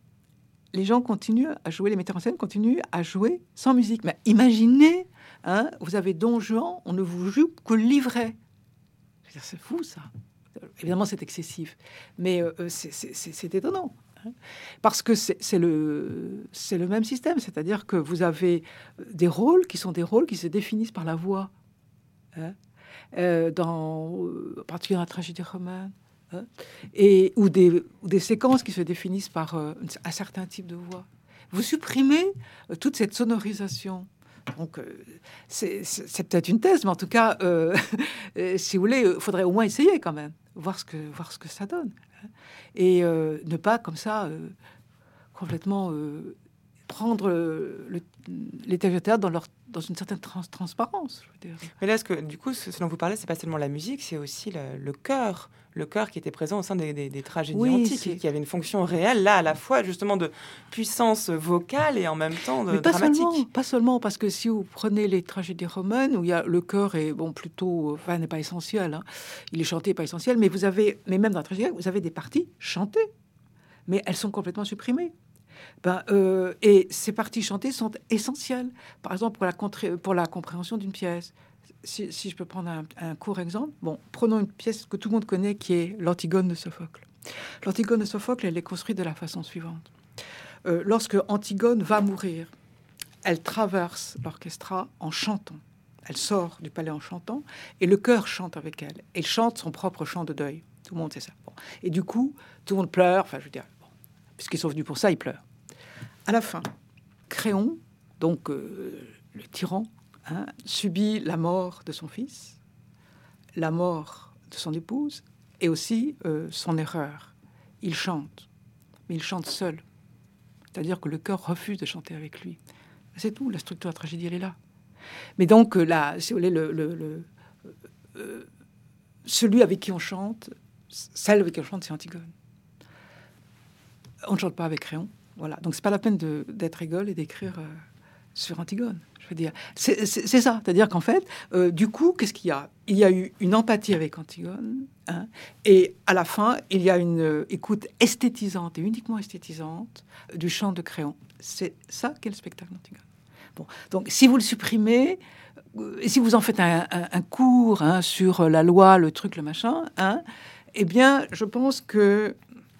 S1: Les gens continuent à jouer, les metteurs en scène continuent à jouer sans musique. Mais imaginez, hein, vous avez Don Juan, on ne vous joue que le livret. Je veux dire, c'est fou, ça. Évidemment, c'est excessif. Mais euh, c'est, c'est, c'est, c'est étonnant. Hein, parce que c'est, c'est, le, c'est le même système. C'est-à-dire que vous avez des rôles qui sont des rôles qui se définissent par la voix. Hein, euh, dans, en particulier dans la tragédie romaine. Hein, et, ou, des, ou des séquences qui se définissent par euh, un certain type de voix. Vous supprimez euh, toute cette sonorisation. Donc, euh, c'est, c'est, c'est peut-être une thèse, mais en tout cas, euh, si vous voulez, il faudrait au moins essayer quand même, voir ce que, voir ce que ça donne. Hein, et euh, ne pas, comme ça, euh, complètement euh, prendre le, le, les textes de théâtre dans, leur, dans une certaine trans- transparence. Je veux dire.
S2: Mais là, ce, que, du coup, ce, ce dont vous parlez, c'est pas seulement la musique, c'est aussi le, le chœur. Le chœur qui était présent au sein des, des, des tragédies oui, antiques, c'est... qui avait une fonction réelle, là, à la fois, justement, de puissance vocale et en même temps de
S1: Mais pas
S2: dramatique.
S1: Seulement, pas seulement, parce que si vous prenez les tragédies romaines, où il y a le chœur est, bon, plutôt, enfin, n'est pas essentiel, hein. Il est chanté, pas essentiel, mais vous avez, mais même dans la tragédie, vous avez des parties chantées, mais elles sont complètement supprimées. Ben, euh, et ces parties chantées sont essentielles. Par exemple, pour la, contré- pour la compréhension d'une pièce. Si, si je peux prendre un, un court exemple, bon, prenons une pièce que tout le monde connaît, qui est l'Antigone de Sophocle. L'Antigone de Sophocle, elle est construite de la façon suivante. Euh, lorsque Antigone va mourir, elle traverse l'orchestra en chantant. Elle sort du palais en chantant, et le chœur chante avec elle. Elle chante son propre chant de deuil. Tout le monde sait ça. Bon. Et du coup, tout le monde pleure. Enfin, je veux dire, bon, puisqu'ils sont venus pour ça, ils pleurent. À la fin, Créon, donc euh, le tyran, hein, subit la mort de son fils, la mort de son épouse, et aussi euh, son erreur. Il chante. mais il chante seul. C'est-à-dire que le chœur refuse de chanter avec lui. C'est tout, la structure de la tragédie, elle est là. Mais donc, là, si vous voulez, le, le, le, euh, celui avec qui on chante, celle avec qui on chante, c'est Antigone. On ne chante pas avec Créon. Voilà. Donc, c'est pas la peine de, d'être rigole et d'écrire euh, sur Antigone. Je veux dire, c'est, c'est, c'est ça. C'est-à-dire qu'en fait, euh, du coup, qu'est-ce qu'il y a ? Il y a eu une empathie avec Antigone, hein, et à la fin, il y a une euh, écoute esthétisante et uniquement esthétisante du chant de Créon. C'est ça qu'est le spectacle d'Antigone. Bon. Donc, si vous le supprimez, euh, si vous en faites un, un, un cours hein, sur la loi, le truc, le machin, hein, eh bien, je pense que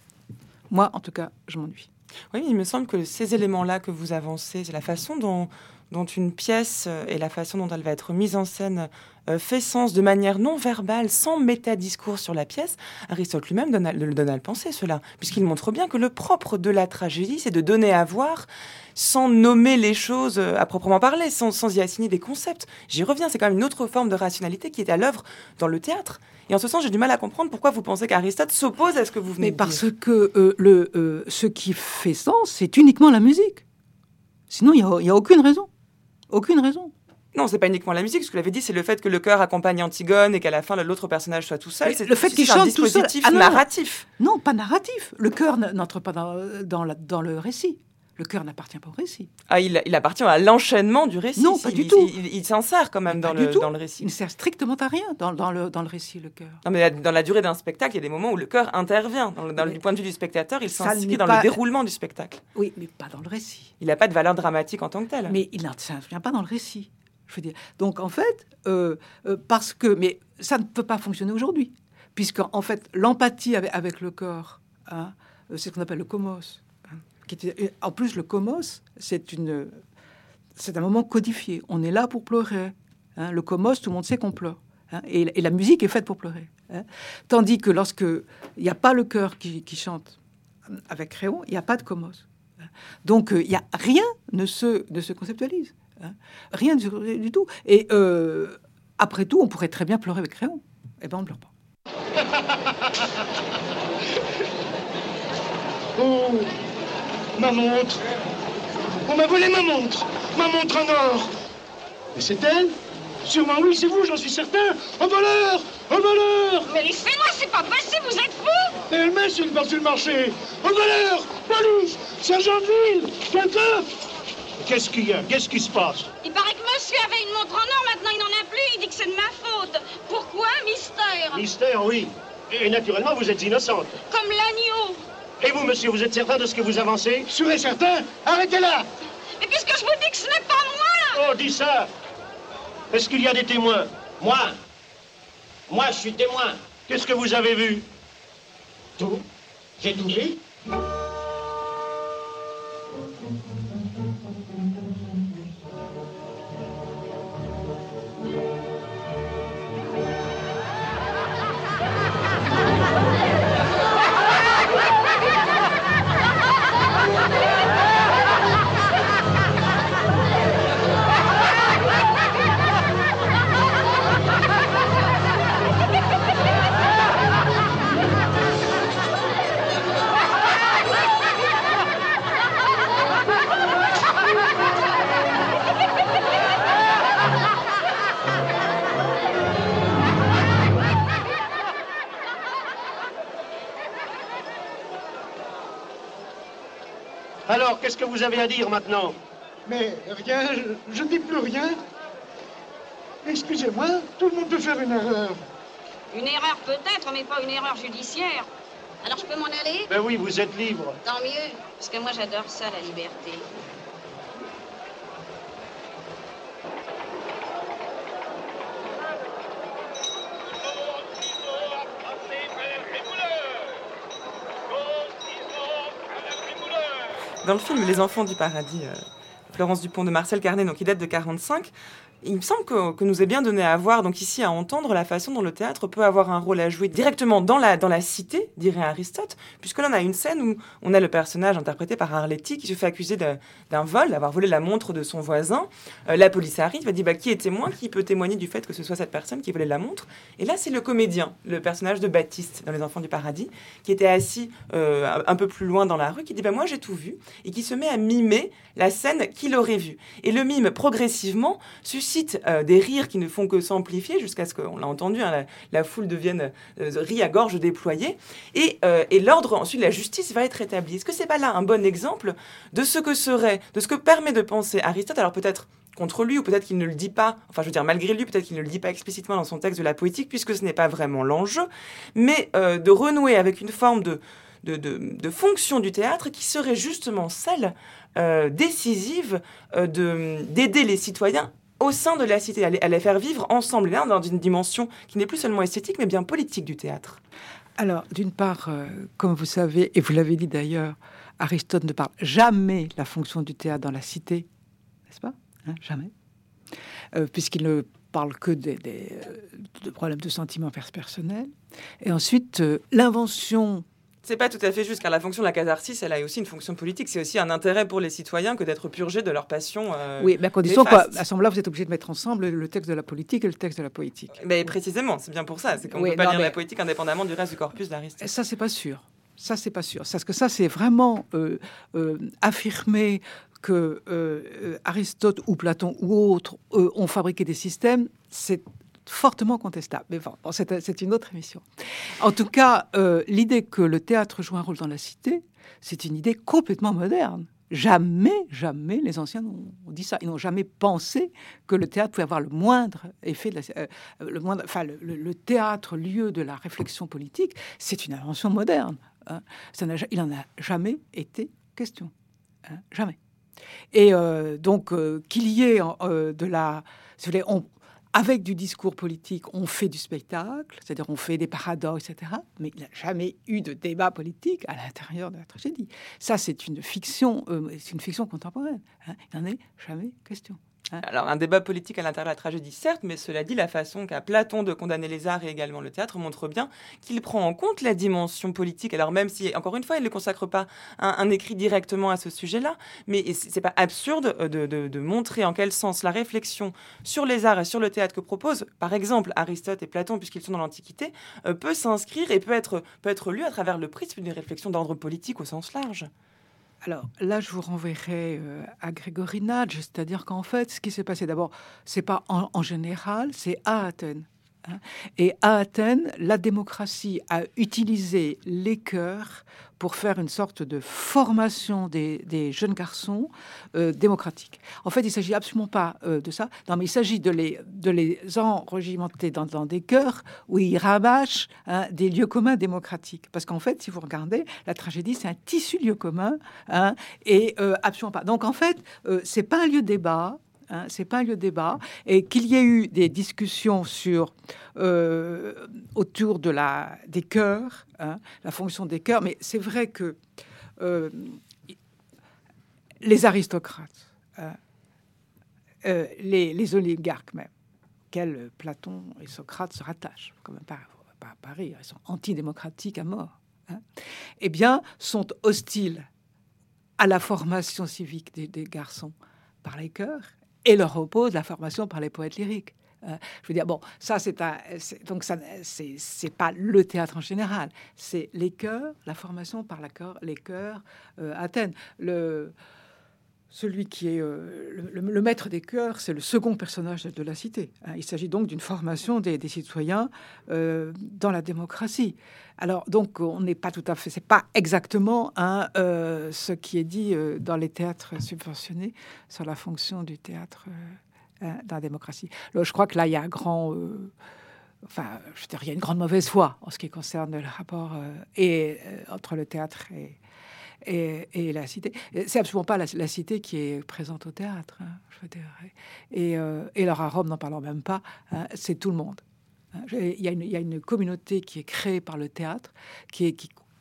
S1: moi, en tout cas, je m'ennuie.
S2: Oui, il me semble que ces éléments-là que vous avancez, c'est la façon dont, dont une pièce et la façon dont elle va être mise en scène euh, fait sens de manière non verbale, sans métadiscours sur la pièce. Aristote lui-même donne à, le donne à le penser, cela, puisqu'il montre bien que le propre de la tragédie, c'est de donner à voir sans nommer les choses à proprement parler, sans, sans y assigner des concepts. J'y reviens, c'est quand même une autre forme de rationalité qui est à l'œuvre dans le théâtre. Et en ce sens, j'ai du mal à comprendre pourquoi vous pensez qu'Aristote s'oppose à ce que vous venez
S1: Mais
S2: de
S1: parce
S2: dire.
S1: que euh, le, euh, ce qui fait sens, c'est uniquement la musique. Sinon, il n'y a, a aucune raison. Aucune raison.
S2: Non, c'est pas uniquement la musique. Ce que vous l'avez dit, c'est le fait que le chœur accompagne Antigone et qu'à la fin, l'autre personnage soit tout seul.
S1: Mais
S2: C'est
S1: le fait qu'il
S2: c'est un
S1: chante tout seul.
S2: dispositif
S1: Ah non,
S2: narratif.
S1: Non, pas narratif. Le chœur n'entre pas dans, dans, la, dans le récit. Le chœur n'appartient pas au récit.
S2: Ah, il, il appartient à l'enchaînement du récit.
S1: Non, pas
S2: il,
S1: du
S2: il,
S1: tout.
S2: Il, il, il s'insère quand même dans le, dans le récit.
S1: Il ne sert strictement à rien dans, dans, le, dans le récit, le chœur.
S2: Non, mais dans la durée d'un spectacle, il y a des moments où le chœur intervient. Dans le, dans le, du point de vue du spectateur, il s'inscrit dans
S1: pas...
S2: le déroulement du spectacle.
S1: Oui, mais pas dans le récit.
S2: Il n'a pas de valeur dramatique en tant que tel.
S1: Mais il n'intervient pas dans le récit. Je veux dire. Donc, en fait, euh, euh, parce que... Mais ça ne peut pas fonctionner aujourd'hui. Puisqu'en fait, l'empathie avec, avec le corps, hein, c'est ce qu'on appelle le komos. Hein, qui était, en plus, le komos, c'est, une, c'est un moment codifié. On est là pour pleurer. Hein. Le komos, tout le monde sait qu'on pleure. Hein, et, et la musique est faite pour pleurer. Hein. Tandis que lorsqu'il n'y a pas le chœur qui, qui chante avec Créon, il n'y a pas de komos. Hein. Donc, il euh, y a rien ne se, ne se conceptualise. Hein. Rien du, du tout. Et euh, après tout, on pourrait très bien pleurer avec Créon. Eh bien, on ne pleure pas.
S8: Oh, ma montre. On m'a volé ma montre. Ma montre en or. Mais c'est elle? Sûrement oui, c'est vous, j'en suis certain. Un voleur! Un voleur!
S9: Mais laissez-moi, c'est pas possible, vous êtes fou!
S8: Et elle met sur le, sur le marché. Un voleur! Police! Sergent de ville! Quelqu'un! Qu'est-ce qu'il y a? Qu'est-ce qui se passe?
S9: Il paraît que monsieur avait une montre en or, maintenant il n'en a plus, il dit que c'est de ma faute. Pourquoi? Mystère.
S8: Mystère, oui. Et naturellement, vous êtes innocente.
S9: Comme l'agneau.
S8: Et vous, monsieur, vous êtes certain de ce que vous avancez? Sûr et certain? Arrêtez-la!
S9: Mais puisque je vous dis que ce n'est pas moi!
S8: Oh, dis ça! Est-ce qu'il y a des témoins?
S10: Moi? Moi, je suis témoin.
S8: Qu'est-ce que vous avez vu?
S10: Tout. J'ai tout vu.
S8: Alors, qu'est-ce que vous avez à dire maintenant?
S11: Mais rien, je, je ne dis plus rien. Excusez-moi, tout le monde peut faire une erreur.
S9: Une erreur peut-être, mais pas une erreur judiciaire. Alors je peux m'en aller?
S8: Ben oui, vous êtes libre.
S9: Tant mieux, parce que moi j'adore ça, la liberté.
S2: Dans le film Les Enfants du Paradis, euh, Florence Dupont de Marcel Carné, donc il date de quarante-cinq, Il me semble que, que nous est bien donné à voir, donc ici à entendre, la façon dont le théâtre peut avoir un rôle à jouer directement dans la, dans la cité, dirait Aristote, puisque là on a une scène où on a le personnage interprété par Arletty qui se fait accuser de, d'un vol, d'avoir volé la montre de son voisin. Euh, la police arrive, elle dit bah, qui est témoin, qui peut témoigner du fait que ce soit cette personne qui volait la montre. Et là c'est le comédien, le personnage de Baptiste dans Les Enfants du Paradis, qui était assis euh, un peu plus loin dans la rue, qui dit bah, moi j'ai tout vu, et qui se met à mimer la scène qu'il aurait vue. Et le mime progressivement suscite cite euh, des rires qui ne font que s'amplifier jusqu'à ce qu'on l'a entendu, hein, la, la foule devienne euh, rit à gorge déployée, et, euh, et l'ordre, ensuite la justice va être établie. Est-ce que c'est pas là un bon exemple de ce que serait, de ce que permet de penser Aristote, alors peut-être contre lui, ou peut-être qu'il ne le dit pas, enfin je veux dire malgré lui, peut-être qu'il ne le dit pas explicitement dans son texte de la poétique, puisque ce n'est pas vraiment l'enjeu, mais euh, de renouer avec une forme de De, de, de fonction du théâtre qui serait justement celle euh, décisive euh, de, d'aider les citoyens au sein de la cité, à les, à les faire vivre ensemble, là, dans une dimension qui n'est plus seulement esthétique, mais bien politique du théâtre.
S1: Alors, d'une part, euh, comme vous savez, et vous l'avez dit d'ailleurs, Aristote ne parle jamais de la fonction du théâtre dans la cité, n'est-ce pas, hein, jamais, euh, puisqu'il ne parle que des, des, euh, de problèmes de sentiments personnels. Et ensuite, euh, l'invention...
S2: C'est pas tout à fait juste, car la fonction de la catharsis, elle a aussi une fonction politique. C'est aussi un intérêt pour les citoyens que d'être purgés de leur passion. Euh,
S1: oui, mais à condition qu'à ce moment-là, vous êtes obligé de mettre ensemble le texte de la politique et le texte de la poétique.
S2: Mais précisément, c'est bien pour ça. C'est qu'on ne
S1: oui,
S2: peut pas
S1: non,
S2: lire
S1: mais...
S2: la poétique indépendamment du reste du corpus d'Aristote.
S1: Ça, c'est pas sûr. Ça, c'est pas sûr. Parce que ça, c'est vraiment euh, euh, affirmer que euh, Aristote ou Platon ou autres euh, ont fabriqué des systèmes. C'est fortement contestable. Mais bon, c'est, c'est une autre émission. En tout cas, euh, l'idée que le théâtre joue un rôle dans la cité, c'est une idée complètement moderne. Jamais, jamais les anciens ont dit ça. Ils n'ont jamais pensé que le théâtre pouvait avoir le moindre effet, de la, euh, le moindre, enfin, le, le, le théâtre, lieu de la réflexion politique, c'est une invention moderne. Hein. Ça n'a, il n'en a jamais été question. Hein, jamais. Et euh, donc, euh, qu'il y ait euh, de la... Si vous voulez, on, avec du discours politique, on fait du spectacle, c'est-à-dire on fait des paradoxes, et cetera. Mais il n'y a jamais eu de débat politique à l'intérieur de la tragédie. Ça, c'est une fiction, euh, c'est une fiction contemporaine. Hein. Il n'en est jamais question. Hein.
S2: Alors, un débat politique à l'intérieur de la tragédie, certes, mais cela dit, la façon qu'a Platon de condamner les arts et également le théâtre montre bien qu'il prend en compte la dimension politique. Alors, même si, encore une fois, il ne consacre pas un, un écrit directement à ce sujet-là, mais c'est pas absurde de, de, de montrer en quel sens la réflexion sur les arts et sur le théâtre que proposent, par exemple, Aristote et Platon, puisqu'ils sont dans l'Antiquité, euh, peut s'inscrire et peut être, peut être lu à travers le prisme d'une réflexion d'ordre politique au sens large.
S1: Alors là, je vous renverrai euh, à Grégory Nage, c'est-à-dire qu'en fait, ce qui s'est passé d'abord, c'est pas en, en général, c'est à Athènes. Hein. Et à Athènes, la démocratie a utilisé les chœurs pour faire une sorte de formation des, des jeunes garçons euh, démocratiques. En fait, il ne s'agit absolument pas euh, de ça. Non, mais il s'agit de les, de les enrégimenter dans, dans des chœurs où ils rabâchent hein, des lieux communs démocratiques. Parce qu'en fait, si vous regardez, la tragédie, c'est un tissu lieu commun hein, et euh, absolument pas. Donc, en fait, euh, c'est pas un lieu de débat. Hein, c'est pas un lieu de débat, et qu'il y ait eu des discussions sur euh, autour de la des chœurs, hein, la fonction des chœurs, mais c'est vrai que euh, les aristocrates, hein, euh, les, les oligarques même, auxquels Platon et Socrate se rattachent, quand même pas, pas, pas rire, ils sont antidémocratiques à mort, hein, eh bien, sont hostiles à la formation civique des, des garçons par les chœurs. Et leur oppose la formation par les poètes lyriques. Euh, je veux dire, bon, ça, c'est, un, c'est donc ça, c'est, c'est pas le théâtre en général, c'est les chœurs, la formation par la chœur, les chœurs euh, Athènes. Le, celui qui est euh, le, le, le maître des chœurs, c'est le second personnage de la cité. Hein. Il s'agit donc d'une formation des, des citoyens euh, dans la démocratie. Alors, donc, on n'est pas tout à fait, c'est pas exactement hein, euh, ce qui est dit euh, dans les théâtres subventionnés sur la fonction du théâtre euh, euh, dans la démocratie. Alors, je crois que là, il y a un grand, euh, enfin, je veux dire, il y a une grande mauvaise foi en ce qui concerne le rapport euh, et euh, entre le théâtre et Et, et la cité. C'est absolument pas la, la cité qui est présente au théâtre, hein, je veux dire. Et, euh, et alors à Rome, n'en parlons même pas, hein, c'est tout le monde. Il y, a une, il y a une communauté qui est créée par le théâtre, qui, est, qui, qui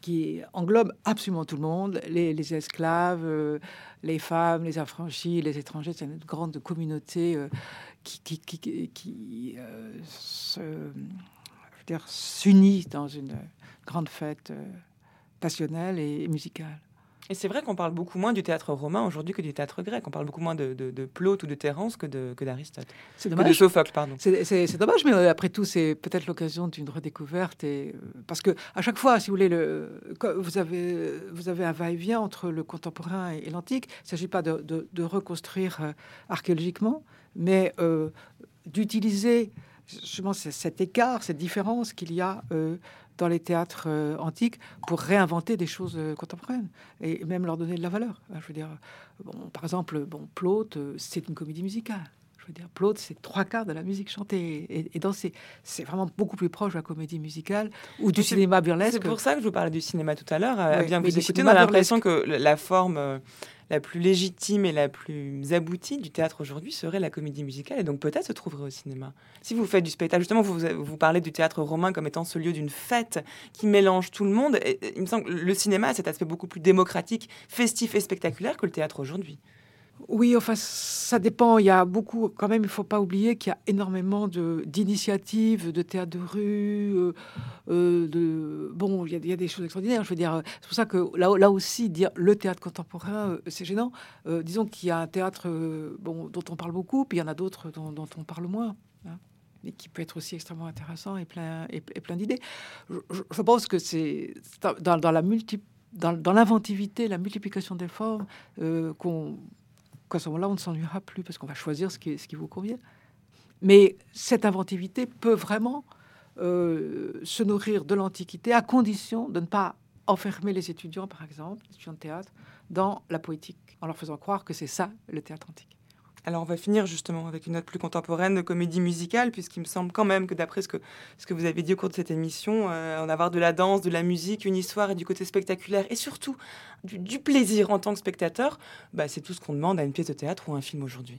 S1: qui englobe absolument tout le monde, les, les esclaves, euh, les femmes, les affranchis, les étrangers. C'est une grande communauté euh, qui, qui, qui, qui, qui euh, se, je veux dire, s'unit dans une grande fête euh, passionnelle et, et musicale.
S2: Et c'est vrai qu'on parle beaucoup moins du théâtre romain aujourd'hui que du théâtre grec. On parle beaucoup moins de, de, de Plaute ou de Terence que, de, que d'Aristote.
S1: C'est dommage.
S2: Que de Sophocle, pardon.
S1: C'est, c'est, c'est dommage, mais euh, après tout, c'est peut-être l'occasion d'une redécouverte. Et, euh, parce que à chaque fois, si vous voulez, le, vous, avez, vous avez un va-et-vient entre le contemporain et, et l'antique. Il ne s'agit pas de, de, de reconstruire euh, archéologiquement, mais euh, d'utiliser justement cet écart, cette différence qu'il y a euh, dans les théâtres euh, antiques pour réinventer des choses euh, contemporaines et même leur donner de la valeur. Je veux dire, bon, par exemple, bon, Plaute, euh, c'est une comédie musicale. Je veux dire, Plaute, c'est trois quarts de la musique chantée et, et dansée. C'est vraiment beaucoup plus proche de la comédie musicale ou du
S2: c'est,
S1: cinéma burlesque.
S2: C'est pour ça que je vous parlais du cinéma tout à l'heure. À
S1: oui,
S2: bien
S1: oui,
S2: vous écouter, on a l'impression que la forme euh, la plus légitime et la plus aboutie du théâtre aujourd'hui serait la comédie musicale, et donc peut-être se trouverait au cinéma. Si vous faites du spectacle, justement, vous, vous parlez du théâtre romain comme étant ce lieu d'une fête qui mélange tout le monde. Et, il me semble que le cinéma a cet aspect beaucoup plus démocratique, festif et spectaculaire que le théâtre aujourd'hui.
S1: Oui, enfin, ça dépend. Il y a beaucoup, quand même, il ne faut pas oublier qu'il y a énormément de, d'initiatives, de théâtre de rue. Euh, euh, de, bon, il y, a, il y a des choses extraordinaires. Je veux dire, c'est pour ça que là, là aussi, dire le théâtre contemporain, euh, c'est gênant. Euh, disons qu'il y a un théâtre euh, bon, dont on parle beaucoup, puis il y en a d'autres dont, dont on parle moins. Hein, et qui peut être aussi extrêmement intéressant et plein, et, et plein d'idées. Je, je, je pense que c'est dans, dans la multi, dans, dans l'inventivité, la multiplication des formes euh, qu'on qu'à ce moment-là, on ne s'ennuiera plus parce qu'on va choisir ce qui, ce qui vous convient. Mais cette inventivité peut vraiment euh, se nourrir de l'Antiquité à condition de ne pas enfermer les étudiants, par exemple, les étudiants de théâtre, dans la poétique, en leur faisant croire que c'est ça, le théâtre antique.
S2: Alors, on va finir justement avec une note plus contemporaine de comédie musicale, puisqu'il me semble quand même que d'après ce que, ce que vous avez dit au cours de cette émission, euh, en avoir de la danse, de la musique, une histoire et du côté spectaculaire, et surtout du, du plaisir en tant que spectateur, bah, c'est tout ce qu'on demande à une pièce de théâtre ou un film aujourd'hui.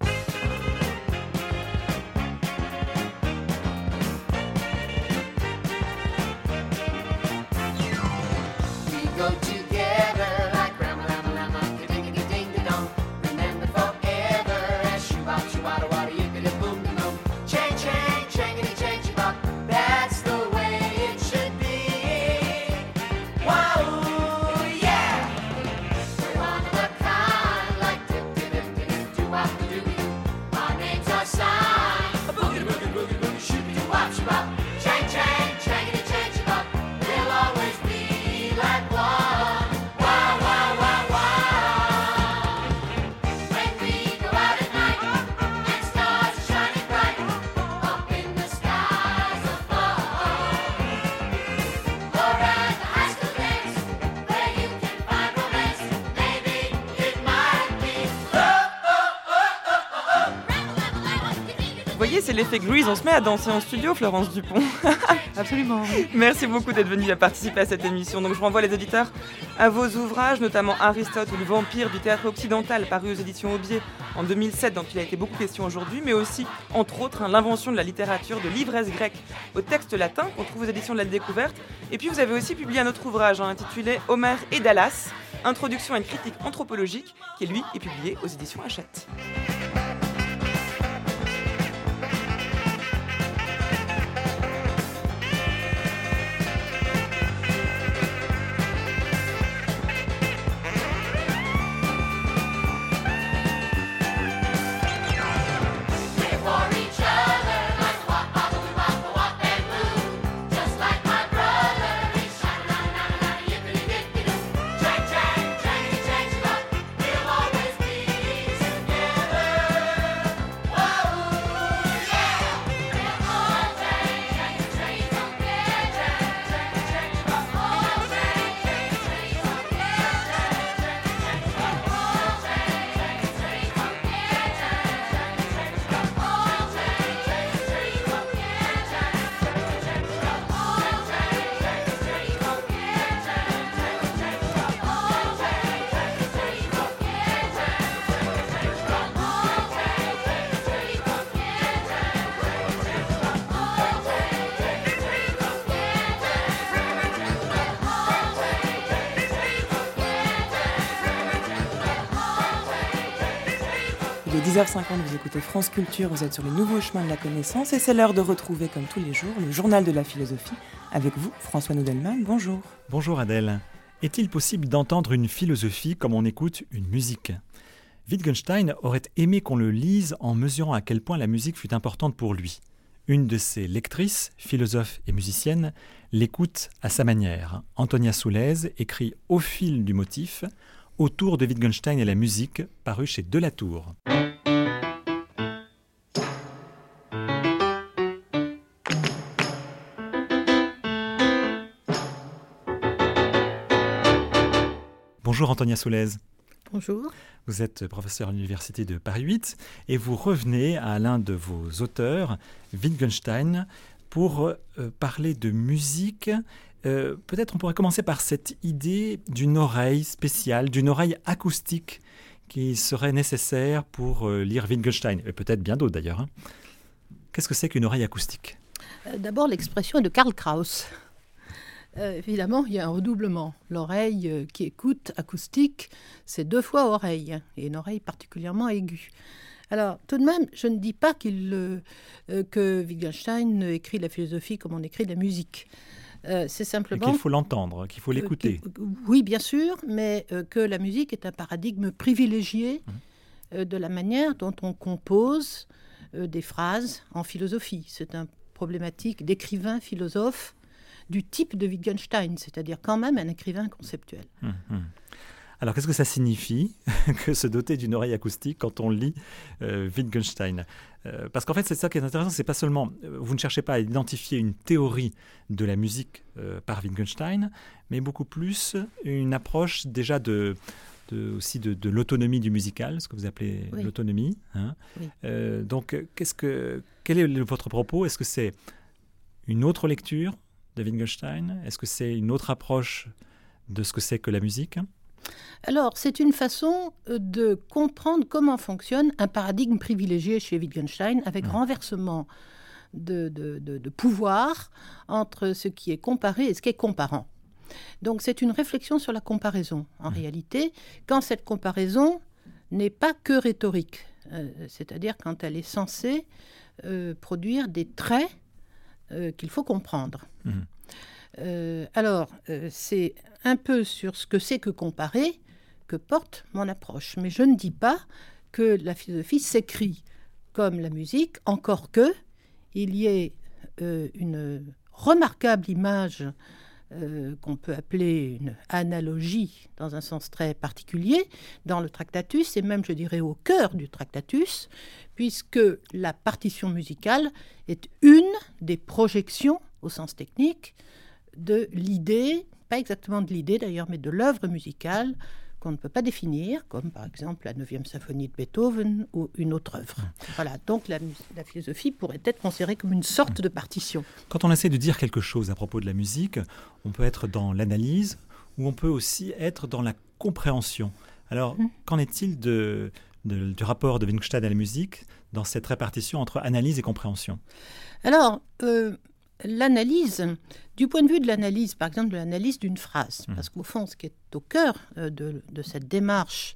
S2: Vous voyez, c'est l'effet Grease, on se met à danser en studio, Florence Dupont.
S1: Absolument.
S2: Merci beaucoup d'être venue à participer à cette émission. Donc je renvoie les auditeurs à vos ouvrages, notamment Aristote ou le vampire du théâtre occidental, paru aux éditions Aubier en deux mille sept, dont il a été beaucoup question aujourd'hui, mais aussi, entre autres, hein, l'invention de la littérature de l'ivresse grecque au texte latin, qu'on trouve aux éditions de la Découverte. Et puis vous avez aussi publié un autre ouvrage hein, intitulé Homère et Dallas, introduction à une critique anthropologique, qui lui est publié aux éditions Hachette. Il est dix heures cinquante, vous écoutez France Culture, vous êtes sur le nouveau chemin de la connaissance et c'est l'heure de retrouver, comme tous les jours, le journal de la philosophie. Avec vous, François Nudelman, bonjour.
S12: Bonjour Adèle. Est-il possible d'entendre une philosophie comme on écoute une musique ? Wittgenstein aurait aimé qu'on le lise en mesurant à quel point la musique fut importante pour lui. Une de ses lectrices, philosophe et musicienne, l'écoute à sa manière. Antonia Soulez écrit Au fil du motif, autour de Wittgenstein et la musique, paru chez Delatour. Bonjour Antonia Soulez.
S13: Bonjour.
S12: Vous êtes professeur à l'université de Paris huit et vous revenez à l'un de vos auteurs, Wittgenstein, pour euh, parler de musique. Euh, peut-être on pourrait commencer par cette idée d'une oreille spéciale, d'une oreille acoustique qui serait nécessaire pour euh, lire Wittgenstein, et peut-être bien d'autres d'ailleurs. Hein. Qu'est-ce que c'est qu'une oreille acoustique ?
S13: euh, D'abord, l'expression est de Karl Kraus. Euh, évidemment, il y a un redoublement. L'oreille euh, qui écoute acoustique, c'est deux fois oreille, et une oreille particulièrement aiguë. Alors, tout de même, je ne dis pas qu'il, euh, euh, que Wittgenstein écrit la philosophie comme on écrit la musique. Euh, c'est simplement...
S12: Et qu'il faut l'entendre, qu'il faut l'écouter.
S13: Euh, oui, bien sûr, mais euh, que la musique est un paradigme privilégié mmh. euh, de la manière dont on compose euh, des phrases en philosophie. C'est une problématique d'écrivain philosophe du type de Wittgenstein, c'est-à-dire quand même un écrivain conceptuel.
S12: Mmh. Alors, qu'est-ce que ça signifie que se doter d'une oreille acoustique quand on lit euh, Wittgenstein ? euh, Parce qu'en fait, c'est ça qui est intéressant, c'est pas seulement, vous ne cherchez pas à identifier une théorie de la musique euh, par Wittgenstein, mais beaucoup plus une approche déjà de, de, aussi de, de l'autonomie du musical, ce que vous appelez oui. l'autonomie. Hein. Oui. Euh, donc, qu'est-ce que, quel est le, votre propos ? Est-ce que c'est une autre lecture de Wittgenstein ? Est-ce que c'est une autre approche de ce que c'est que la musique ?
S13: Alors, c'est une façon de comprendre comment fonctionne un paradigme privilégié chez Wittgenstein, avec mmh. renversement de, de, de, de pouvoir entre ce qui est comparé et ce qui est comparant. Donc, c'est une réflexion sur la comparaison, en mmh. réalité, quand cette comparaison n'est pas que rhétorique, euh, c'est-à-dire quand elle est censée euh, produire des traits euh, qu'il faut comprendre. Mmh. Euh, alors, euh, c'est un peu sur ce que c'est que comparer que porte mon approche. Mais je ne dis pas que la philosophie s'écrit comme la musique, encore que il y ait euh, une remarquable image euh, qu'on peut appeler une analogie dans un sens très particulier dans le Tractatus, et même, je dirais, au cœur du Tractatus, puisque la partition musicale est une des projections, au sens technique, de l'idée, pas exactement de l'idée d'ailleurs, mais de l'œuvre musicale qu'on ne peut pas définir, comme par exemple la neuvième symphonie de Beethoven ou une autre œuvre. Voilà, donc la, la philosophie pourrait être considérée comme une sorte de partition.
S12: Quand on essaie de dire quelque chose à propos de la musique, on peut être dans l'analyse ou on peut aussi être dans la compréhension. Alors, mmh. qu'en est-il de, de, du rapport de Wittgenstein à la musique dans cette répartition entre analyse et compréhension ?
S13: Alors, euh, l'analyse, du point de vue de l'analyse, par exemple de l'analyse d'une phrase, mmh. parce qu'au fond, ce qui est au cœur euh, de, de cette démarche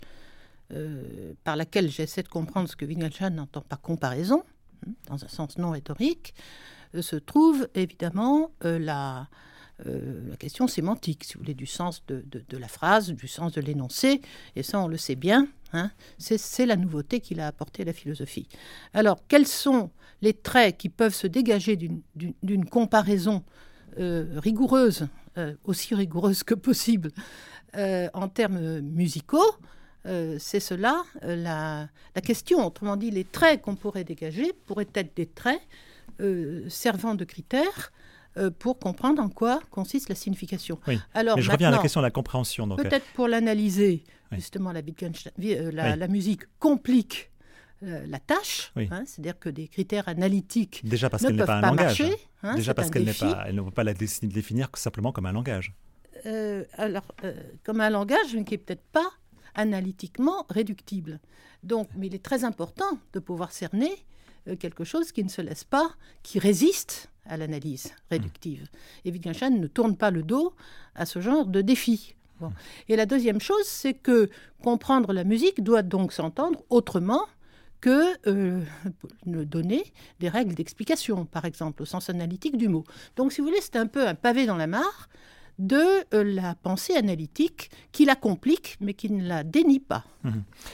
S13: euh, par laquelle j'essaie de comprendre ce que Wittgenstein n'entend par comparaison, hein, dans un sens non rhétorique, euh, se trouve évidemment euh, la, euh, la question sémantique, si vous voulez, du sens de, de, de la phrase, du sens de l'énoncé, et ça on le sait bien, hein, c'est, c'est la nouveauté qu'il a apportée à la philosophie. Alors, quels sont les traits qui peuvent se dégager d'une, d'une, d'une comparaison euh, rigoureuse, euh, aussi rigoureuse que possible, euh, en termes musicaux, euh, c'est cela, euh, la, la question. Autrement dit, les traits qu'on pourrait dégager pourraient être des traits euh, servant de critères euh, pour comprendre en quoi consiste la signification.
S12: Oui. Alors, mais je reviens à la question de la compréhension. Donc,
S13: peut-être pour l'analyser, oui. justement, la, euh, la, oui. la musique complique la tâche, oui. hein, c'est-à-dire que des critères analytiques
S12: Déjà parce
S13: ne
S12: qu'elle
S13: peuvent
S12: n'est pas,
S13: pas
S12: un langage.
S13: marcher. Hein,
S12: Déjà parce qu'elle n'est
S13: défi.
S12: pas, elle ne peut pas la définir simplement comme un langage.
S13: Euh, alors, euh, comme un langage qui n'est peut-être pas analytiquement réductible. Donc, mais il est très important de pouvoir cerner euh, quelque chose qui ne se laisse pas, qui résiste à l'analyse réductive. Mmh. Et Wittgenstein ne tourne pas le dos à ce genre de défi. Bon. Mmh. Et la deuxième chose, c'est que comprendre la musique doit donc s'entendre autrement que euh, donner des règles d'explication, par exemple, au sens analytique du mot. Donc, si vous voulez, c'est un peu un pavé dans la mare de euh, la pensée analytique qui la complique, mais qui ne la dénie pas.
S12: Mmh.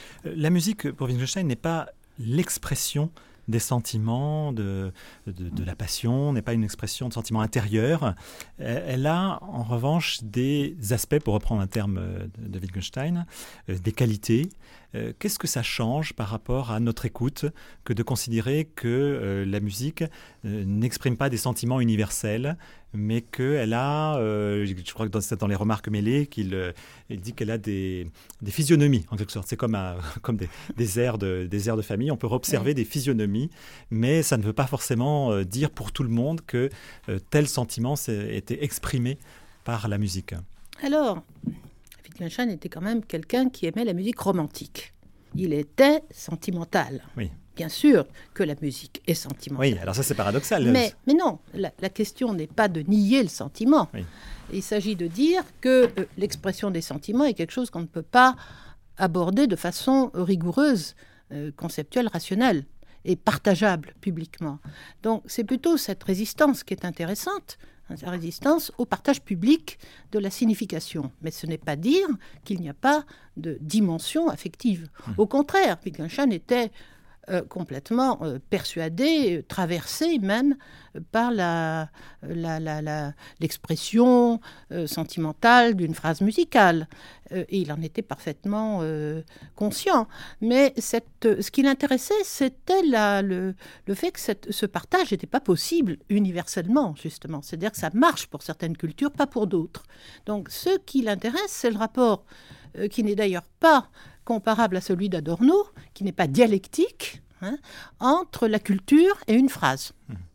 S12: La musique, pour Wittgenstein, n'est pas l'expression des sentiments, de, de, de la passion, n'est pas une expression de sentiments intérieurs. Elle a en revanche des aspects, pour reprendre un terme de, de Wittgenstein, euh, des qualités. Euh, qu'est-ce que ça change par rapport à notre écoute que de considérer que euh, la musique euh, n'exprime pas des sentiments universels, mais qu'elle a, euh, je crois que dans, c'est dans les remarques mêlées, qu'il euh, il dit qu'elle a des, des physionomies, en quelque sorte. C'est comme, un, comme des, des, airs de, des airs de famille. On peut observer oui. des physionomies, mais ça ne veut pas forcément euh, dire pour tout le monde que euh, tel sentiment s'est, était exprimé par la musique.
S13: Alors, Wittgenstein était quand même quelqu'un qui aimait la musique romantique. Il était sentimental.
S12: Oui.
S13: Bien sûr que la musique est sentimentale.
S12: Oui, alors ça c'est paradoxal.
S13: Mais, mais non, la, la question n'est pas de nier le sentiment. Oui. Il s'agit de dire que euh, l'expression des sentiments est quelque chose qu'on ne peut pas aborder de façon rigoureuse, euh, conceptuelle, rationnelle et partageable publiquement. Donc c'est plutôt cette résistance qui est intéressante, la résistance au partage public de la signification. Mais ce n'est pas dire qu'il n'y a pas de dimension affective. Mmh. Au contraire, Wittgenstein était euh, complètement euh, persuadé, traversé même euh, par la, la, la, la, l'expression euh, sentimentale d'une phrase musicale. Euh, et il en était parfaitement euh, conscient. Mais cette, euh, ce qui l'intéressait, c'était la, le, le fait que cette, ce partage n'était pas possible universellement, justement. C'est-à-dire que ça marche pour certaines cultures, pas pour d'autres. Donc ce qui l'intéresse, c'est le rapport euh, qui n'est d'ailleurs pas comparable à celui d'Adorno, qui n'est pas dialectique, hein, entre la culture et une phrase.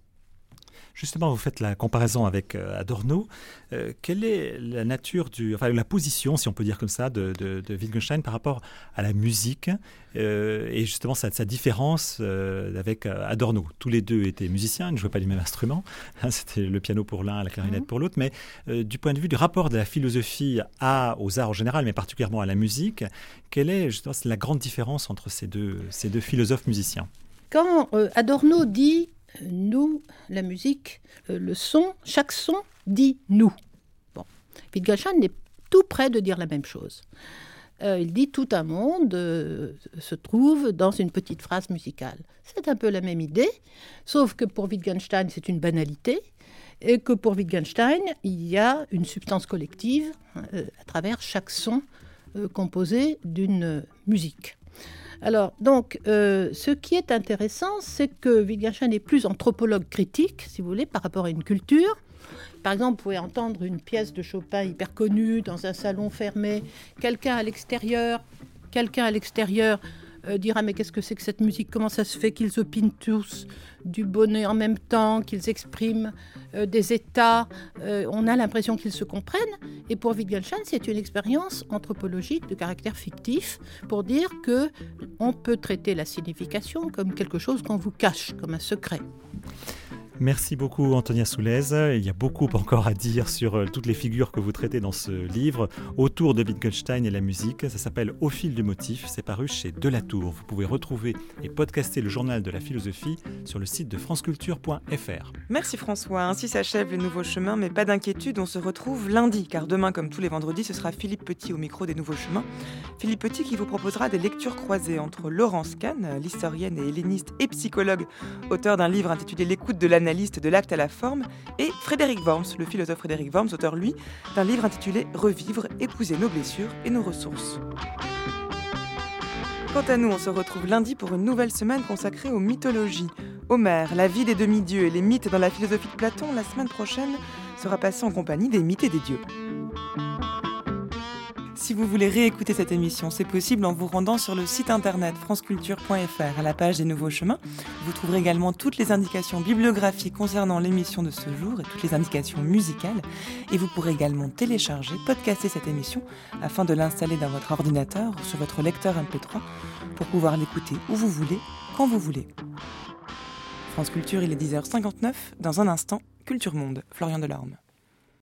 S12: Justement, vous faites la comparaison avec euh, Adorno. Euh, quelle est la nature du, enfin la position, si on peut dire comme ça, de, de, de Wittgenstein par rapport à la musique euh, et justement sa, sa différence euh, avec Adorno. Tous les deux étaient musiciens, ils ne jouaient pas du même instrument. Hein, c'était le piano pour l'un, la clarinette mmh. pour l'autre. Mais euh, du point de vue du rapport de la philosophie à, aux arts en général, mais particulièrement à la musique, quelle est justement la grande différence entre ces deux, ces deux philosophes musiciens?
S13: Quand euh, Adorno dit nous, la musique, euh, le son, chaque son dit nous. Bon, Wittgenstein est tout près de dire la même chose. Euh, il dit tout un monde euh, se trouve dans une petite phrase musicale. C'est un peu la même idée, sauf que pour Wittgenstein, c'est une banalité, et que pour Wittgenstein, il y a une substance collective euh, à travers chaque son euh, composé d'une musique. Alors, donc, euh, ce qui est intéressant, c'est que Wittgenstein est plus anthropologue critique, si vous voulez, par rapport à une culture. Par exemple, vous pouvez entendre une pièce de Chopin hyper connue dans un salon fermé. Quelqu'un à l'extérieur, quelqu'un à l'extérieur euh, dira « Mais qu'est-ce que c'est que cette musique ? Comment ça se fait qu'ils opinent tous du bonnet en même temps, qu'ils expriment euh, des états euh, on a l'impression qu'ils se comprennent. » Et pour Wittgenstein, c'est une expérience anthropologique de caractère fictif pour dire qu'on peut traiter la signification comme quelque chose qu'on vous cache, comme un secret.
S12: Merci beaucoup Antonia Soulez. Il y a beaucoup encore à dire sur euh, toutes les figures que vous traitez dans ce livre autour de Wittgenstein et la musique. Ça s'appelle Au fil du motif, c'est paru chez Delatour. Vous pouvez retrouver et podcaster le journal de la philosophie sur le site de franceculture point f r.
S2: Merci François, ainsi s'achève le Nouveau Chemin, mais pas d'inquiétude, on se retrouve lundi, car demain, comme tous les vendredis, ce sera Philippe Petit au micro des Nouveaux Chemins. Philippe Petit qui vous proposera des lectures croisées entre Laurence Kahn, l'historienne et helléniste et psychologue, auteur d'un livre intitulé L'écoute de l'analyste de l'acte à la forme, et Frédéric Worms, le philosophe Frédéric Worms, auteur lui d'un livre intitulé Revivre, épouser nos blessures et nos ressources. Quant à nous, on se retrouve lundi pour une nouvelle semaine consacrée aux mythologies. Homère, la vie des demi-dieux et les mythes dans la philosophie de Platon, la semaine prochaine sera passée en compagnie des mythes et des dieux. Si vous voulez réécouter cette émission, c'est possible en vous rendant sur le site internet franceculture point f r à la page des Nouveaux Chemins. Vous trouverez également toutes les indications bibliographiques concernant l'émission de ce jour et toutes les indications musicales. Et vous pourrez également télécharger, podcaster cette émission afin de l'installer dans votre ordinateur ou sur votre lecteur M P trois pour pouvoir l'écouter où vous voulez, quand vous voulez. France Culture, il est dix heures cinquante-neuf. Dans un instant, Culture Monde, Florian Delorme.